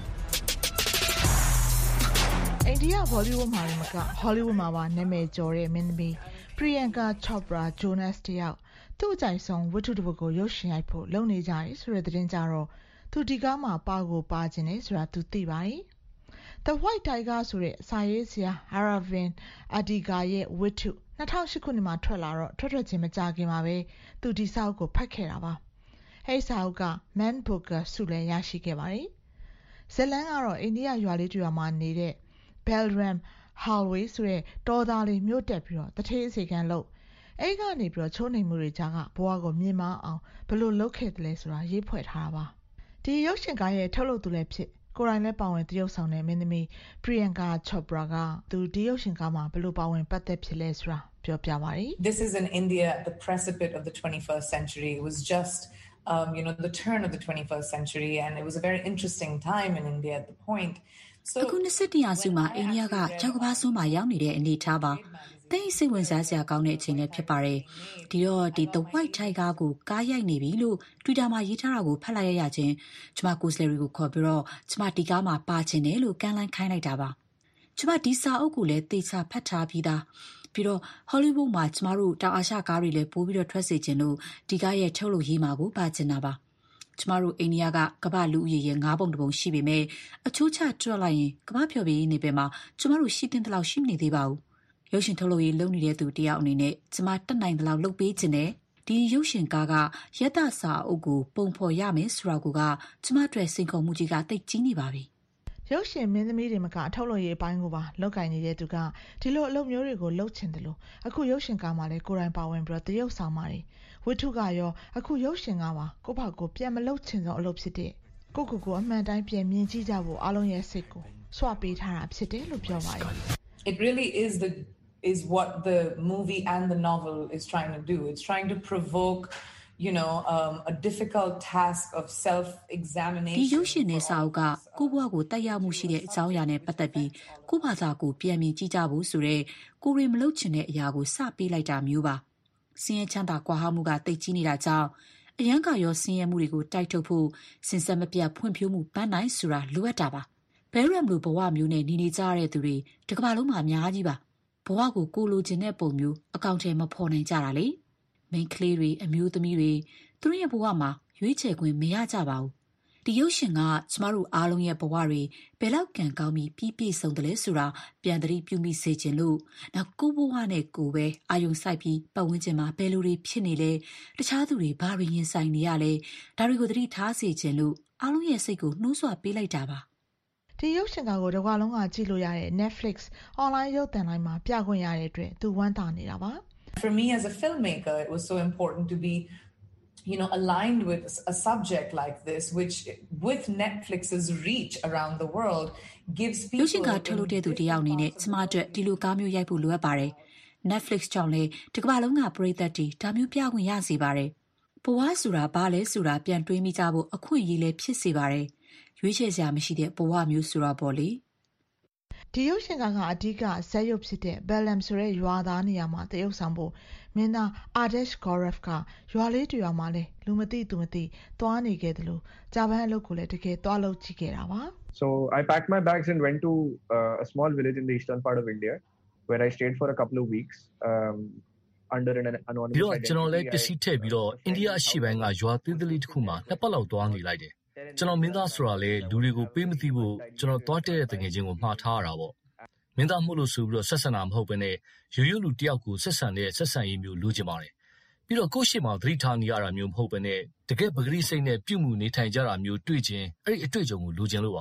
အိန္ဒိယဘောလိဝုဒ်မှာမကဟောလိဝုဒ်မှာပါနာမည်ကျော်တဲ့မင်းသမီး Priyanka Chopra Jonas တယောက်သူ့အကြိုက်ဆုံးဝတ္ထုတစ်ပုဒ်ကိုရုပ်ရှင်ရိုက်ဖို့လုပ်နေကြတယ်ဆိုတဲ့သတင်းကြတော့သူဒီကားမှာပါကိုပါခြင်းနဲ့ဆိုတာသူသိပါတယ် The White Tiger ဆိုတဲ့စာရေးဆရာ Aravind Adiga ရဲ့ဝတ္ထုtwo thousand eightခုနှစ်မှာထွက်လာတော့ထွက်ထွက်ချင်းမကြခင်မှာပဲသူဒီစာအုပ်ကိုဖတ်ခဲ့တာပါအဲဒီစာအုပ်က Man Booker ဆုလည်းရရှိခဲ့ပါတယ်ဇလန်ကတော့အိန္ဒိယရွာလေးတစ်ရွာမှာနေတဲ့ Balram Halway ဆိုတဲ့တော်သားလေးမြို့တက်ပြီးတော့တထေးအစီကန်းလို့အဲ့ကနေပြီးတော့ချိုးနေမှုတွေကြားကဘဝကိုမြင်မအောင်ဘယ်လိုလုပ်ခဲ့တယ်လဲဆိုတာရေးဖွဲ့ထားတာပါဒီရုပ်ရှင်ကားရဲ့ထုတ်လုပ်သူလည်းဖြစ်ကိုယ်တိုင်လည်းပါဝင်တရုပ်ဆောင်တဲ့မင်းသမီး Priyanka Chopra ကသူဒီရုပ်ရှင်ကားမှာဘယ်လိုပါဝင်ပတ်သက်ဖြစ်လဲဆိုတာပြောပြပါတယ် This is in India at the precipice of the twenty-first century. It was just um, you know the turn of the twenty-first century and it was a very interesting time in India at the point. So အခုနှစ်ရာစုမှာအိန္ဒိယကကြောက်ကဘာဆုံးမှာရောက်နေတဲ့အနေအထားပါသိစိတ်ဝင်စားစရာကောင်းတဲ့အချိန်လည်းဖြစ်ပါတယ်ဒီတော့ဒီ The White Tiger ကိုကားရိုက်နေပြီလို့ Twitter မှာရေးထားတာကိုဖတ်လိုက်ရချင်းကျမကိုစလရီကိုခေါ်ပြီးတော့ကျမဒီကားမှာပါချင်တယ်လို့ကမ်းလှမ်းခိုင်းလိုက်တာပါကျမဒီစာအုပ်ကိုလည်းသေချာဖတ်ထားပြီးသားပြီးတော့ Hollywood မှာကျမတို့တောင်အာရှကားတွေလည်းပို့ပြီးတော့ထွက်စေချင်လို့ဒီကားရဲ့ထုတ်လို့ရေးမှာကိုပါချင်တာပါကျမတို့အိန္ဒိယကကမ္ဘာလူဦးရေရဲ့၅ပုံတစ်ပုံရှိပေမဲ့အချိုးချတွက်လိုက်ရင်ကမ္ဘာဖြော်ပြရေးနေပဲမှာကျမတို့ရှိတဲ့တလောက်ရှိမနေသေးပါဘူးရုပ်ရှင်ထုတ်လုပ်ရေးလုပ်နေတဲ့သူတယောက်အနေနဲ့ကျမတက်နိုင်တဲ့လောက်လုပ်ပေးခြင်းနဲ့ဒီရုပ်ရှင်ကားကယတစာအုပ်ကိုပုံဖော်ရမယ်ဆိုတာကကျမတို့စိန်ခေါ်မှုကြီးကတိတ်ကြီးနေပါပြီရုပ်ရှင်မင်းသမီးတွေမကအထုတ်လုပ်ရေးအပိုင်းကိုပါလောက်ကင်နေတဲ့သူကဒီလိုအလုပ်မျိုးတွေကိုလုပ်ချင်တယ်လို့အခုရုပ်ရှင်ကားမှာလည်းကိုယ်တိုင်ပါဝင်ပြီးတော့တရုပ်ဆောင်ပါတယ်ဝတ္ထုကရောအခုရုပ်ရှင်ကပါကိုယ့်ဘာကိုပြန်မလုပ်ချင်ဆုံးအလုပ်ဖြစ်တဲ့ကိုကိုကိုအမှန်တိုင်းပြန်မြင်ကြည့်ကြဖို့အားလုံးရဲ့စိတ်ကိုဆွပေးထားတာဖြစ်တယ်လို့ပြောပါတယ် It really is the is what the movie and the novel is trying to do. It's trying to provoke, you know, um, a difficult task of self-examination. ဒီရုပ်ရှင်နဲ့စာအုပ်ကကိုယ့်ဘဝကိုတက်ရောက်မှုရှိတဲ့အကြောင်းအရာနဲ့ပတ်သက်ပြီးကိုယ့်ဘာသာကိုပြန်မြင်ကြည့်ကြဖို့ဆိုတော့ကိုရီမလုပ်ချင်တဲ့အရာကိုစပေးလိုက်တာမျိုးပါစင်ရချမ်းသာကွာဟမှုကတိတ်ကြီးနေတာကြောင့်အရန်ကရောစင်ရမှုတွေကိုတိုက်ထုတ်ဖို့စင်ဆက်မပြတ်ဖွံ့ဖြိုးမှုပန်းနိုင်ဆိုတာလိုအပ်တာပါဘဲရမ်လိုဘဝမျိုးနဲ့နေနေကြရတဲ့သူတွေတစ်ကမ္ဘာလုံးမှာအများကြီးပါဘဝကိုကိုလိုချင်တဲ့ပုံမျိုးအကောင့်ထဲမဖော်နိုင်ကြတာလေမိန်းကလေးတွေအမျိုးသမီးတွေသူတို့ရဲ့ဘဝမှာရွေးချယ်ခွင့်မရကြပါဘူးဒီရုပ်ရှင်ကကျမတို့အားလုံးရဲ့ဘဝတွေဘယ်လောက်ကံကောင်းပြီးပြည့်ပြည့်စုံတယ်လဲဆိုတာပြန်သတိပြုမိစေခြင်းလို့နောက်ကိုဘဝနဲ့ကိုပဲအာယုံစိုက်ပြီးပတ်ဝန်းကျင်မှာဘယ်လိုတွေဖြစ်နေလဲတခြားသူတွေဘာတွေရင်ဆိုင်နေရလဲဒါတွေကိုသတိထားစေခြင်းလို့အားလုံးရဲ့စိတ်ကိုနှိုးဆွပေးလိုက်တာပါဒီရုပ်ရှင်ကားကိုတစ်ကမ္ဘာလုံးကကြည့်လို့ရတဲ့ Netflix online ရုပ်သံလိုင်းမှာပြခွင့်ရတဲ့အတွက်သူဝမ်းသာနေတာပါ For me as a filmmaker it was so important to be you know aligned with a subject like this which with Netflix's reach around the world gives people ရုပ်ရှင်ကားထုတ်လုပ်တဲ့သူတယောက်အနေနဲ့ကျမတို့ဒီလိုကားမျိုးရိုက်ဖို့လိုအပ်ပါတယ် Netflix ကြောင့်လေတစ်ကမ္ဘာလုံးကပရိသတ်တွေဒါမျိုးပြခွင့်ရစေပါတယ်ဘဝဆိုတာဘာလဲဆိုတာပြန်တွေးမိကြဖို့အခွင့်အရေးလည်းဖြစ်စေပါတယ်ရွေးချယ်စရာမရှိတဲ့ဘဝမျိုးဆိုတာပေါ့လေဒီရုပ်ရှင်ကားကအဓိကဇက်ရုပ်ဖြစ်တဲ့ Ballam ဆိုတဲ့ရွာသားနေရာမှာတရုပ်ဆောင်ဖို့မင်းသား Adesh Gaurav ကရွာလေးတူရွာမှာလဲလူမသိသူမသိသွားနေခဲ့တယ်လို့ဂျပန်အလုပ်ကိုလည်းတကယ်သွားလုပ်ကြည့်ခဲ့တာပါ So I packed my bags and went to uh, a small village in the eastern part of India where I stayed for a couple of weeks um under an anonymous ပြီးတော့ကျွန်တော်လည်းပစ္စည်းထည့်ပြီးတော့အိန္ဒိယအရှေ့ပိုင်းကရွာသေးသေးလေးတစ်ခုမှာနှစ်ပတ်လောက်သွားနေလိုက်တယ်ကျွန်တော်မင်းသားဆိုတာလေလူတွေကိုပေးမသိဖို့ကျွန်တော်သွားတဲ့တငယ်ချင်းကိုမှားထားရတာပေါ့မင်းသားမှုလို့ဆိုပြီးတော့ဆက်ဆံတာမဟုတ်ဘဲနဲ့ရိုးရိုးလူတယောက်ကိုဆက်ဆံတဲ့ဆက်ဆံရေးမျိုးလိုချင်ပါတယ်ပြီးတော့ကိုယ့်ရှိမှသတိထားနေရတာမျိုးမဟုတ်ဘဲနဲ့တကယ်ပဂရိစိတ်နဲ့ပြုမှုနေထိုင်ကြတာမျိုးတွေ့ချင်းအဲ့ဒီအတွေ့အကြုံကိုလိုချင်လို့ပါ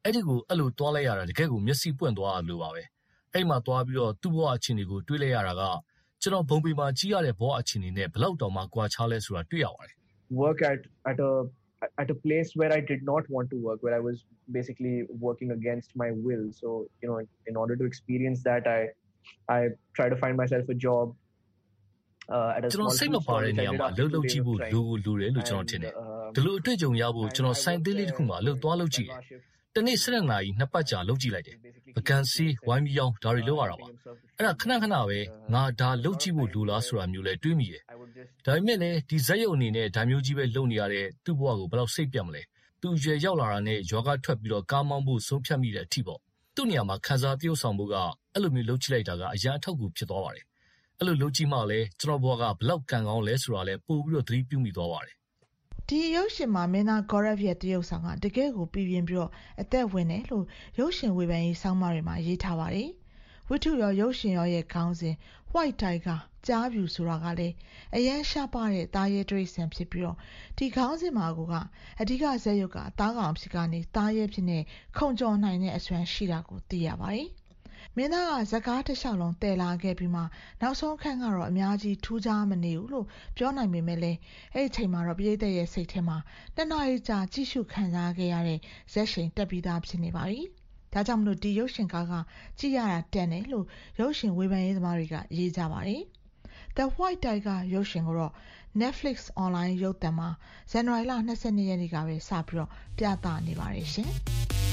အဲ့ဒီကိုအဲ့လိုတွားလိုက်ရတာတကယ်ကိုမျက်စိပွင့်သွားလို့ပါပဲအဲ့မှာတွားပြီးတော့သူ့ဘဝအခြေအနေကိုတွေးလိုက်ရတာကကျွန်တော်ဘုံပေမှာကြီးရတဲ့ဘဝအခြေအနေနဲ့ဘယ်လောက်တောင်မှကွာခြားလဲဆိုတာတွေ့ရပါတယ် work at at a at a place where I did not want to work, where I was basically working against my will. So, you know, in order to experience that, I I try to find myself a job uh, at a small food stall. ကျွန်တော်စိတ်မပါတဲ့နေရာမှာလှုပ်လှုပ်ကြည့်ဖို့လူကိုလူတယ်လို့ကျွန်တော်ထင်တယ်။ဒီလိုအတွေ့အကြုံရဖို့ကျွန်တော်ဆိုင်သေးလေးတစ်ခုမှာလှုပ်သွားလှုပ်ကြည့်တယ်။တနေ့၁၂နာရီနှစ်ပတ်ကြာလှုပ်ကြည့်လိုက်တယ်။ပကံစီဝိုင်းပြီးအောင်ဒါတွေလုပ်ရတာပါ။အဲ့ဒါခဏခဏပဲငါဒါလှုပ်ကြည့်ဖို့လူလားဆိုတာမျိုးလဲတွေးမိတယ်။ဒါပေမဲ့လည်းဒီဇက်ရုံအနေနဲ့ဒါမျိုးကြီးပဲလုပ်နေရတဲ့သူ့ဘဝကိုဘယ်လောက်စိတ်ပြတ်မလဲ။သူ့ရွယ်ရောက်လာတာနဲ့ယောဂထွက်ပြီးတော့ကားမောင်းဖို့ဆုံးဖြတ်မိတဲ့အထိပေါ့။သူ့နေရာမှာခန်းစားတရုပ်ဆောင်ဖို့ကအဲ့လိုမျိုးလှုပ်ကြည့်လိုက်တာကအရာအထောက်အကူဖြစ်သွားပါတယ်။အဲ့လိုလှုပ်ကြည့်မှလည်းကျွန်တော်ဘဝကဘယ်လောက်ကံကောင်းလဲဆိုတာလဲပို့ပြီးတော့သတိပြုမိသွားပါတယ်။ဒီရုပ်ရှင်မှာမင်းသားဂေါ်ရက်ရဲ့တရုပ်ဆောင်ကတကယ်ကိုပြည်ပြင်းပြီးတော့အသက်ဝင်တယ်လို့ရုပ်ရှင်ဝေဖန်ရေးဆောင်းပါးတွေမှာရေးထားပါတယ်။ဝတ္ထုရောရုပ်ရှင်ရောရဲ့ခေါင်းစဉ် White Tiger ကြားပြူဆိုတာကလည်းအရန်ရှားပါတဲ့သားရဲတရိတ်ဆန်ဖြစ်ပြီးတော့ဒီခေါင်းစဉ်မှာကအဓိကဇက်ရုပ်ကသားကောင်ဖြစ်ကနေသားရဲဖြစ်နေခုံကျော်နိုင်တဲ့အစွမ်းရှိတာကိုသိရပါတယ်။မင်းသားကဇကားတစ်လျှောက်လုံးတည်လာခဲ့ပြီးမှနောက်ဆုံးခန်းကတော့အများကြီးထူးခြားမနေဘူးလို့ပြောနိုင်ပေမဲ့လည်းအဲ့ဒီချိန်မှာတော့ပရိသတ်ရဲ့စိတ်ထဲမှာနှစ်နာရီကြာကြည့်ရှုခံစားခဲ့ရတဲ့ဇက်ရှင်တက်ပြီးသားဖြစ်နေပါပြီ။ဒါကြောင့်မလို့ဒီရုပ်ရှင်ကားကကြည့်ရတာတန်တယ်လို့ရုပ်ရှင်ဝေဖန်ရေးသမားတွေကရေးကြပါတယ်။ The White Tiger ရုပ်ရှင်ကိုတော့ Netflix online ရုပ်သံမှာဇန်နဝါရီလ၂၂ရက်နေ့ကပဲစပြီးတော့ပြသနေပါတယ်ရှင်။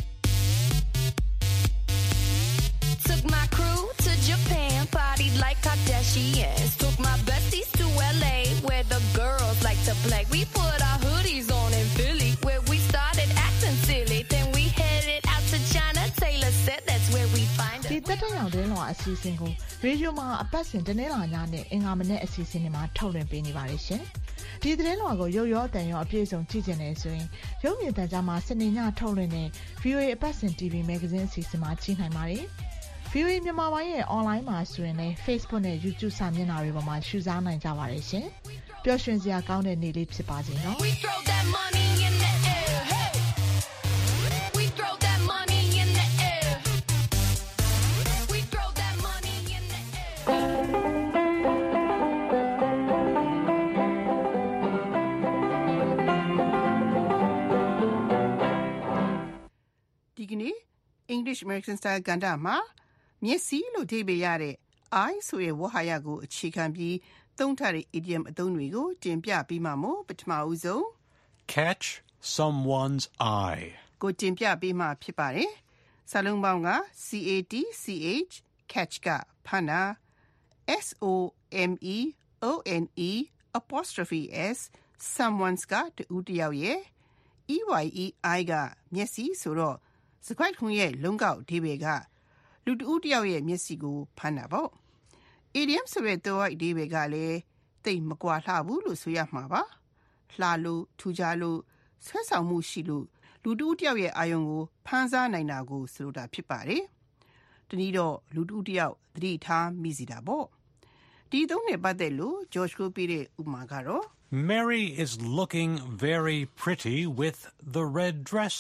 Took my crew to Japan, partied like Kardashians. Took my besties to L A, where the girls like to play. We put our hoodies on in Philly, where we started acting silly. Then we headed out to China. Taylor said that's where we find it. ဒီတက်တရောင်တင်းလွှာအစီအစဉ်ကိုရေဒီယိုမှာအပတ်စဉ်တနင်္လာညနဲ့အင်္ဂါမနေ့အစီအစဉ်တွေမှာထုတ်လွှင့်ပေးနေပါတယ်ရှင်။ဒီသတင်းလွှာကိုရုပ်ရောအတန်ရောအပြည့်အစုံကြည့်ကြနေဆိုရင်ရုပ်မြင်သံကြားမှာစနေညထုတ်လွှင့်တဲ့ ဗီအိုအေ အပတ်စဉ် တီဗီ magazine အစီအစဉ်မှာကြည့်နိုင်ပါတယ်။ ဗီအိုအေ မြန်မာပိုင်းရဲ့ online မှာဆိုရင်လည်း Facebook နဲ့ YouTube စာမျက်နှာတွေပေါ်မှာရှုစားနိုင်ကြပါတယ်ရှင်။ပျော်ရွှင်စရာကောင်းတဲ့နေ့လေးဖြစ်ပါစေနော်။ English American Style ကဏ္ဍမှာမျက်စိလို့အဓိပ္ပာယ်ရတဲ့ eye ဆိုတဲ့ဝါဟာရကိုအခြေခံပြီးသုံးထားတဲ့ idiom အသုံးတွေကိုတင်ပြပြီးမှမို့ပထမဦးဆုံး catch someone's eye ကိုတင်ပြပြီးမှဖြစ်ပါတယ်။စာလုံးပေါင်းက C A T C H catch ကဖမ်းတာ S O M E O N E apostrophe S someone's ကတူတယောက်ရဲ့ E Y E I ကမျက်စိဆိုတော့စကွိုက်ခွန်ရဲ့လုံးကောက်အဓိပ္ပာယ်ကလူတဦးတယောက်ရဲ့မျက်စိကိုဖမ်းတာပေါ့ idiom ဆိုတဲ့တော့အဓိပ္ပာယ်ကလည်းတိတ်မကွာလှဘူးလို့ဆိုရမှာပါလှလို့ထူကြလို့ဆွဲဆောင်မှုရှိလို့လူတဦးတယောက်ရဲ့အာယုံကိုဖမ်းစားနိုင်တာကိုဆိုလိုတာဖြစ်ပါတယ်တနည်းတော့လူတဦးတယောက်သတိထားမိစီတာပေါ့ဒီသုံးနဲ့ပတ်သက်လို့ George ကိုပြတဲ့ဥပမာကတော့ Mary is looking very pretty with the red dress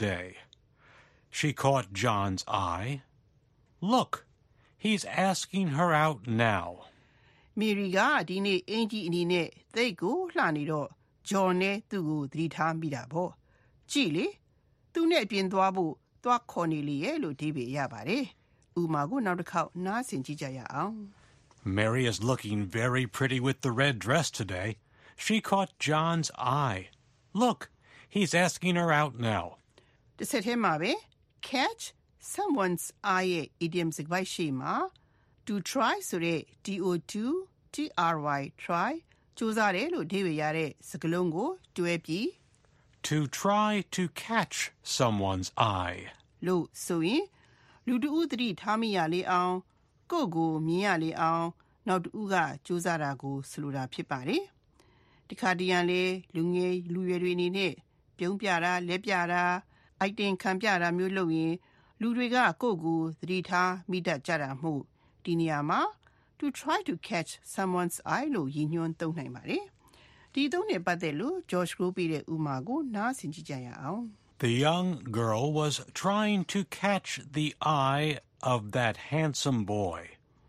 today.She caught John's eye. Look, he's asking her out now. Mary ကဒီနေ့အင်ကြီးအနေနဲ့သိတ်ကိုလှနေတော့ John နဲ့သူ့ကိုသတိထားမိတာပေါ့။ကြည့်လေသူနဲ့အပြင်သွားဖို့သွားခေါ်နေလေရဲ့လို့ဒီပေရပါတယ်။ဥမာကိုနောက်တစ်ခေါက်နားဆင်ကြည့်ကြရအောင်။ Mary is looking very pretty with the red dress today. She caught John's eye. Look, he's asking her out now. တစ်ဆက်ထဲမှာပဲcatch someone's eye ရဲ့ idiom စကားပိုက်ရှိမှာ to try ဆိုတဲ့ T O two T R Y try ကြိုးစားတယ်လို့အဓိပ္ပာယ်ရတဲ့စကားလုံးကိုတွဲပြီး to try to catch someone's eye လို့ဆိုရင်လူတဦးသတိထားမိရလေအောင်ကိုယ့်ကိုမြင်ရလေအောင်နောက်တဦးကကြိုးစားတာကိုဆိုလိုတာဖြစ်ပါတယ်ဒီခါတည်းရန်လေလူငယ်လူရွယ်တွေအနေနဲ့ပြုံးပြတာလက်ပြတာအိုက်တင်ခံပြတာမျိုးလုပ်ရင်လူတွေကကိုယ့်ကိုသတိထားမိတတ်ကြတာမို့ဒီနေရာမှာ to try to catch someone's eye လို့ရည်ညွှန်းသုံးနိုင်ပါတယ်ဒီသုံးနဲ့ပတ်သက်လို့ George ကိုပြတဲ့ဥပမာကိုနားဆင်ကြည့်ကြရအောင် The young girl was trying to catch the eye of that handsome boy.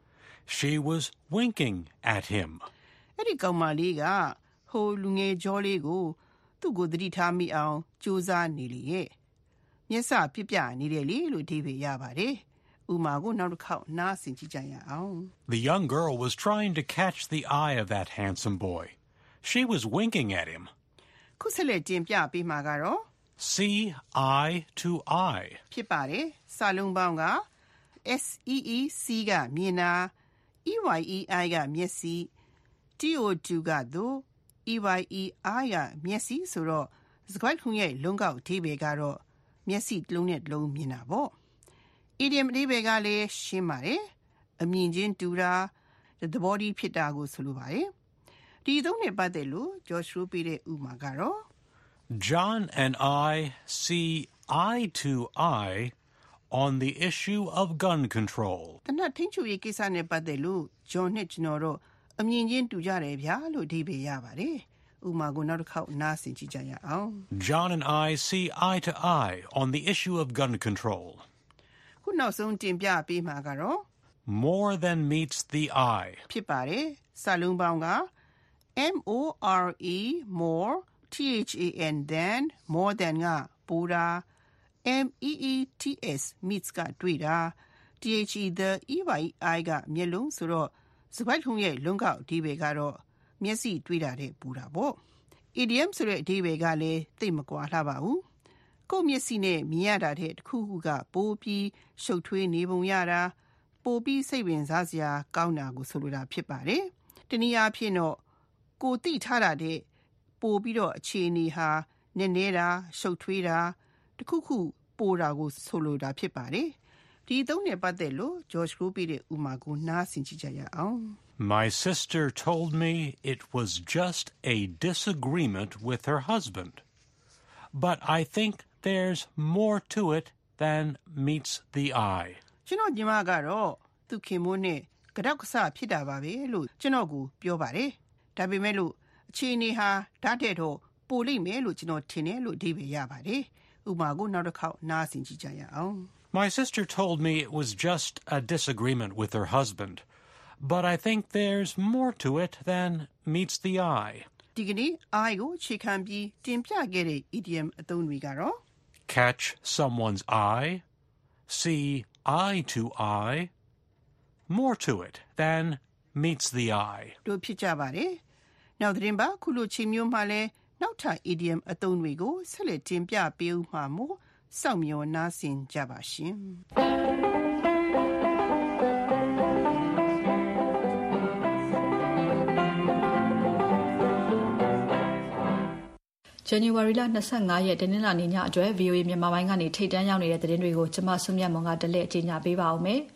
She was winking at him. အဲ့ဒီကောင်မလေးကဟိုလူငယ်ကြောလေးကိုသူ့ကိုသတိထားမိအောင်ကြိုးစားနေလေရဲ့မျက်စပြပြနေတယ်လေလို့အဓိပ္ပာယ်ရပါတယ်ဥပမာကိုနောက်တစ်ခေါက်နားဆင်ကြည့်ကြရအောင် The young girl was trying to catch the eye of that handsome boy. She was winking at him. ခုဆက်လက်တင်ပြပေးမှာကတော့ See eye to eye. ဖြစ်ပါတယ်စာလုံးပေါင်းက S E E C ကမြင်တာ E Y E I ကမျက်စိ T O two ကသို့ E Y E I ကမျက်စိဆိုတော့စကားခုရဲ့လုံးကောက်အဓိပ္ပာယ်ကတော့မျက်စိတစ်လုံးနဲ့တစ်လုံးမြင်တာပေါ့ idiom အဓိပ္ပာယ်ကလည်းရှင်းပါတယ်အမြင်ချင်းတူတာသဘောတည်းဖြစ်တာကိုဆိုလိုပါတယ်ဒီသုံးနဲ့ပတ်သက်လို့ကျော်ရှုပေးတဲ့ဥပမာကတော့ John and I see eye to eye on the issue of gun control. တနတ်ထင်းချူရေးကိစ္စနဲ့ပတ်သက်လို့ John နဲ့ကျွန်တော်တို့အမြင်ချင်းတူကြတယ်ဗျာလို့အဓိပ္ပာယ်ရပါတယ်ဥပမာကိုနောက်တစ်ခေါက်နားဆင်ကြည့်ကြရအောင် John and I see eye to eye on the issue of gun control. ခုနောက်ဆုံးတင်ပြပေးမှာကတော့ More than meets the eye. ဖြစ်ပါတယ်စာလုံးပေါင်းက M O R E more T H A N than more than ကပိုတာ M E E T S meets ကတွေ့တာ T H E the E Y E I ကမျက်လုံးဆိုတော့စကားထုံးရဲ့လုံးကောက်အဓိပ္ပာယ်ကတော့မျက်စိတွေ့တာတဲ့ပူတာပေါ့ idiom ဆိုတဲ့အဓိပ္ပာယ်ကလည်းသိပ်မကွာလှပါဘူးကိုယ့်မျက်စိနဲ့မြင်ရတာတဲ့တစ်ခုခုကပိုပြီးရှုပ်ထွေးနေပုံရတာပိုပြီးစိတ်ဝင်စားစရာကောင်းတာကိုဆိုလိုတာဖြစ်ပါတယ်တနည်းအားဖြင့်တော့ကိုသိထားတာတဲ့ပိုပြီးတော့အခြေအနေဟာနည်းနည်းတာရှုပ်ထွေးတာတစ်ခုခုပိုတာကိုဆိုလိုတာဖြစ်ပါတယ်ဒီသုံးနဲ့ပတ်သက်လို့ George ကိုပြတဲ့ဥပမာကိုနားဆင်ကြည့်ကြရအောင် My sister told me it was just a disagreement with her husband. But I think there's more to it than meets the eye. ကျွန်တော်ညီမကတော့သူခင်မိုးနဲ့ကြောက်ကဆဖြစ်တာပါပဲလို့ကျွန်တော်ကိုပြောပါတယ်ဒါပေမဲ့လို့အခြေအနေဟာဓာတ်တဲ့တော့ပိုလိမ့်မယ်လို့ကျွန်တော်ထင်တယ်လို့အဓိပ္ပာယ်ရပါတယ်ဥပမာကိုနောက်တစ်ခေါက်နားဆင်ကြည့်ကြရအောင် My sister told me it was just a disagreement with her husband. But I think there's more to it than meets the eye. ဒီကနေ့ eye ကိုခြေခံပြီးတင်ပြခဲ့တဲ့ idiom အသုံးတွေကတော့ catch someone's eye, see eye to eye, more to it than meets the eye. တို့ဖြစ်ကြပါတယ်။နောက်သတင်းပါခုလိုချိန်မျိုးမှလည်းနောက်ထပ် idiom အသုံးတွေကိုဆက်လက်တင်ပြပေးဦးမှာမို့စောင့်မျှော်နားဆင်ကြပါရှင်။ January လtwenty-fiveရက်တနင်္လာနေ့ညအတွက် V O A မြန်မာပိုင်းကနေထိတ်တန့်ရောက်နေတဲ့သတင်းတွေကိုကျွန်မဆွမြတ်မွန်ကတလက်အကြေညာပေးပါဦးမယ်။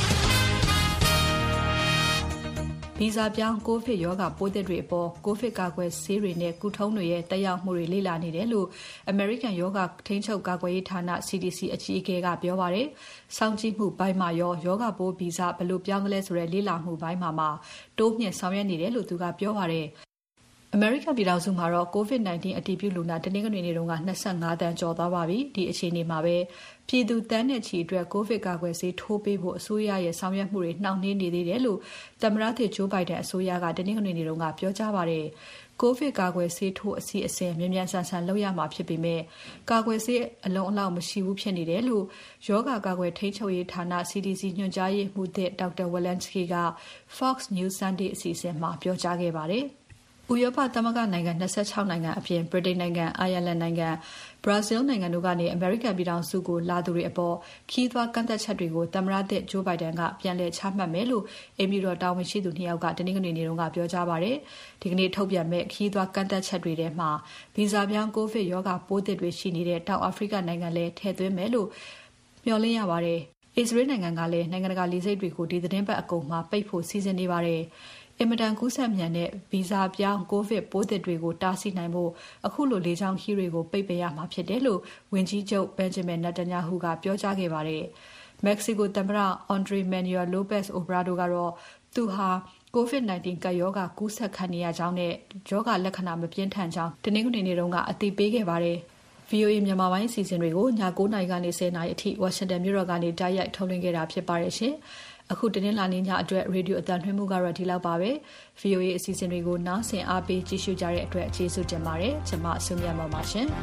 ဗီဇပြောင်းကိုဗစ်ရောဂါပိုးသစ်တွေအပေါ်ကိုဗစ်ကာကွယ်ဆေးတွေနဲ့ကုထုံးတွေရဲ့တက်ရောက်မှုတွေလေ့လာနေတယ်လို့ American ရောဂါထိန်းချုပ်ကာကွယ်ရေးဌာန C D C အကြီးအကဲကပြောပါတယ်။စောင့်ကြည့်မှုပိုင်းမှာရောရောဂါပိုးဗီဇဘယ်လိုပြောင်းလဲဆိုတဲ့လေ့လာမှုပိုင်းမှာမှာတိုးမြင့်ဆောင်ရွက်နေတယ်လို့သူကပြောပါတယ်။ American ပြည်ထောင်စုမှာတော့ COVID nineteen အတည်ပြုလူနာတနင်္ဂနွေနေ့တုန်းကtwenty-fiveတန်းကျော်သွားပါပြီ။ဒီအခြေအနေမှာပဲပြည်သူတန်းနဲ့ချီအတွက် COVID ကာကွယ်ဆေးထိုးပေးဖို့အစိုးရရဲ့ဆောင်ရွက်မှုတွေနှောင့်နှေးနေသေးတယ်လို့သမ္မတသစ် Joe Biden အစိုးရကတနင်္ဂနွေနေ့တုန်းကပြောကြားပါတယ်။ COVID ကာကွယ်ဆေးထိုးအစီအစဉ်မြန်မြန်ဆန်ဆန်လုပ်ရမှာဖြစ်ပေမဲ့ကာကွယ်ဆေးအလုံးအလောက်မရှိဘူးဖြစ်နေတယ်လို့ယောဂကာကွယ်ထိန်းချုပ်ရေးဌာန C D C ညွှန်ကြားရေးမှူးသစ် Doctor Walensky က Fox News Sunday အစီအစဉ်မှာပြောကြားခဲ့ပါတယ်။ဥရောပသမဂ္ဂနိုင်ငံtwenty-sixနိုင်ငံအပြင်ဗြိတိန်နိုင်ငံ၊အိုင်ယာလန်နိုင်ငံ၊ဘရာဇီးနိုင်ငံတို့ကနေအမေရိကန်ပြည်ထောင်စုကိုလာသူတွေအပေါ်ခီးသွွားကန့်သက်ချက်တွေကိုသမ္မတသစ် Joe Biden ကပြန်လည်ချမှတ်မယ်လို့အိမ်ဖြူတော်တာဝန်ရှိသူနှစ်ယောက်ကတနင်္ဂနွေနေ့တုန်းကပြောကြားပါတယ်။ဒီကနေ့ထုတ်ပြန်မဲ့ခီးသွွားကန့်သက်ချက်တွေထဲမှာဗီဇပြောင်းကိုဗစ်ရောဂါပိုးသစ်တွေရှိနေတဲ့တောင်အာဖရိကနိုင်ငံလည်းထည့်သွင်းမယ်လို့မျှော်လင့်ရပါတယ်။အစ္စရေးနိုင်ငံကလည်းနိုင်ငံတကာလေဆိပ်တွေကိုဒီသတင်းပတ်အကုန်မှာပိတ်ဖို့စီစဉ်နေပါတယ်။အင်မတန်ကူးစက်မြန်တဲ့ဗီဇပြောင်းကိုဗစ်ပိုးသစ်တွေကိုတားဆီးနိုင်ဖို့အခုလိုလေကြောင်းခီးတွေကိုပိတ်ပင်ရမှာဖြစ်တယ်လို့ဝန်ကြီးချုပ် Benjamin Netanyahu ကပြောကြားခဲ့ပါတယ်။မက္ကဆီကိုသမ္မတ Andres Manuel Lopez Obrador ကတော့သူဟာ COVID nineteen ကပ်ရောဂါကူးစက်ခံနေရကြောင်းနဲ့ရောဂါလက္ခဏာမပြင်းထန်ကြောင်းတနင်္ဂနွေနေ့တုန်းကအသိပေးခဲ့ပါတယ်။ V O A မြန်မာပိုင်းအစီအစဉ်တွေကိုည9:00နာရီကနေ10:00နာရီအထိ Washington မြို့တော်ကနေတိုက်ရိုက်ထုတ်လွှင့်ခဲ့တာဖြစ်ပါတယ်ရှင်။အခုတင်းလာနေညအတွက်ရေဒီယိုအသံလွှင့်မှုကတော့ဒီလောက်ပါပဲ။ V O A အစီအစဉ်တွေကိုနားဆင်အားပေးကြည့်ရှုကြတဲ့အတွက်ကျေးဇူးတင်ပါတယ်။ကျွန်မဆုမြတ်မောင်ပါရှင်။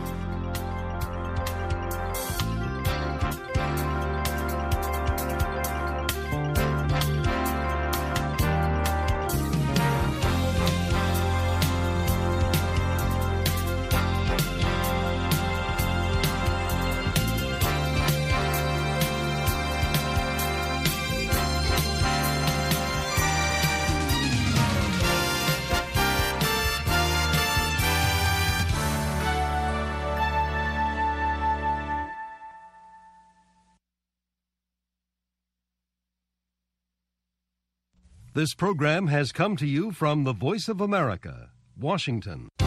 This program has come to you from the Voice of America, Washington.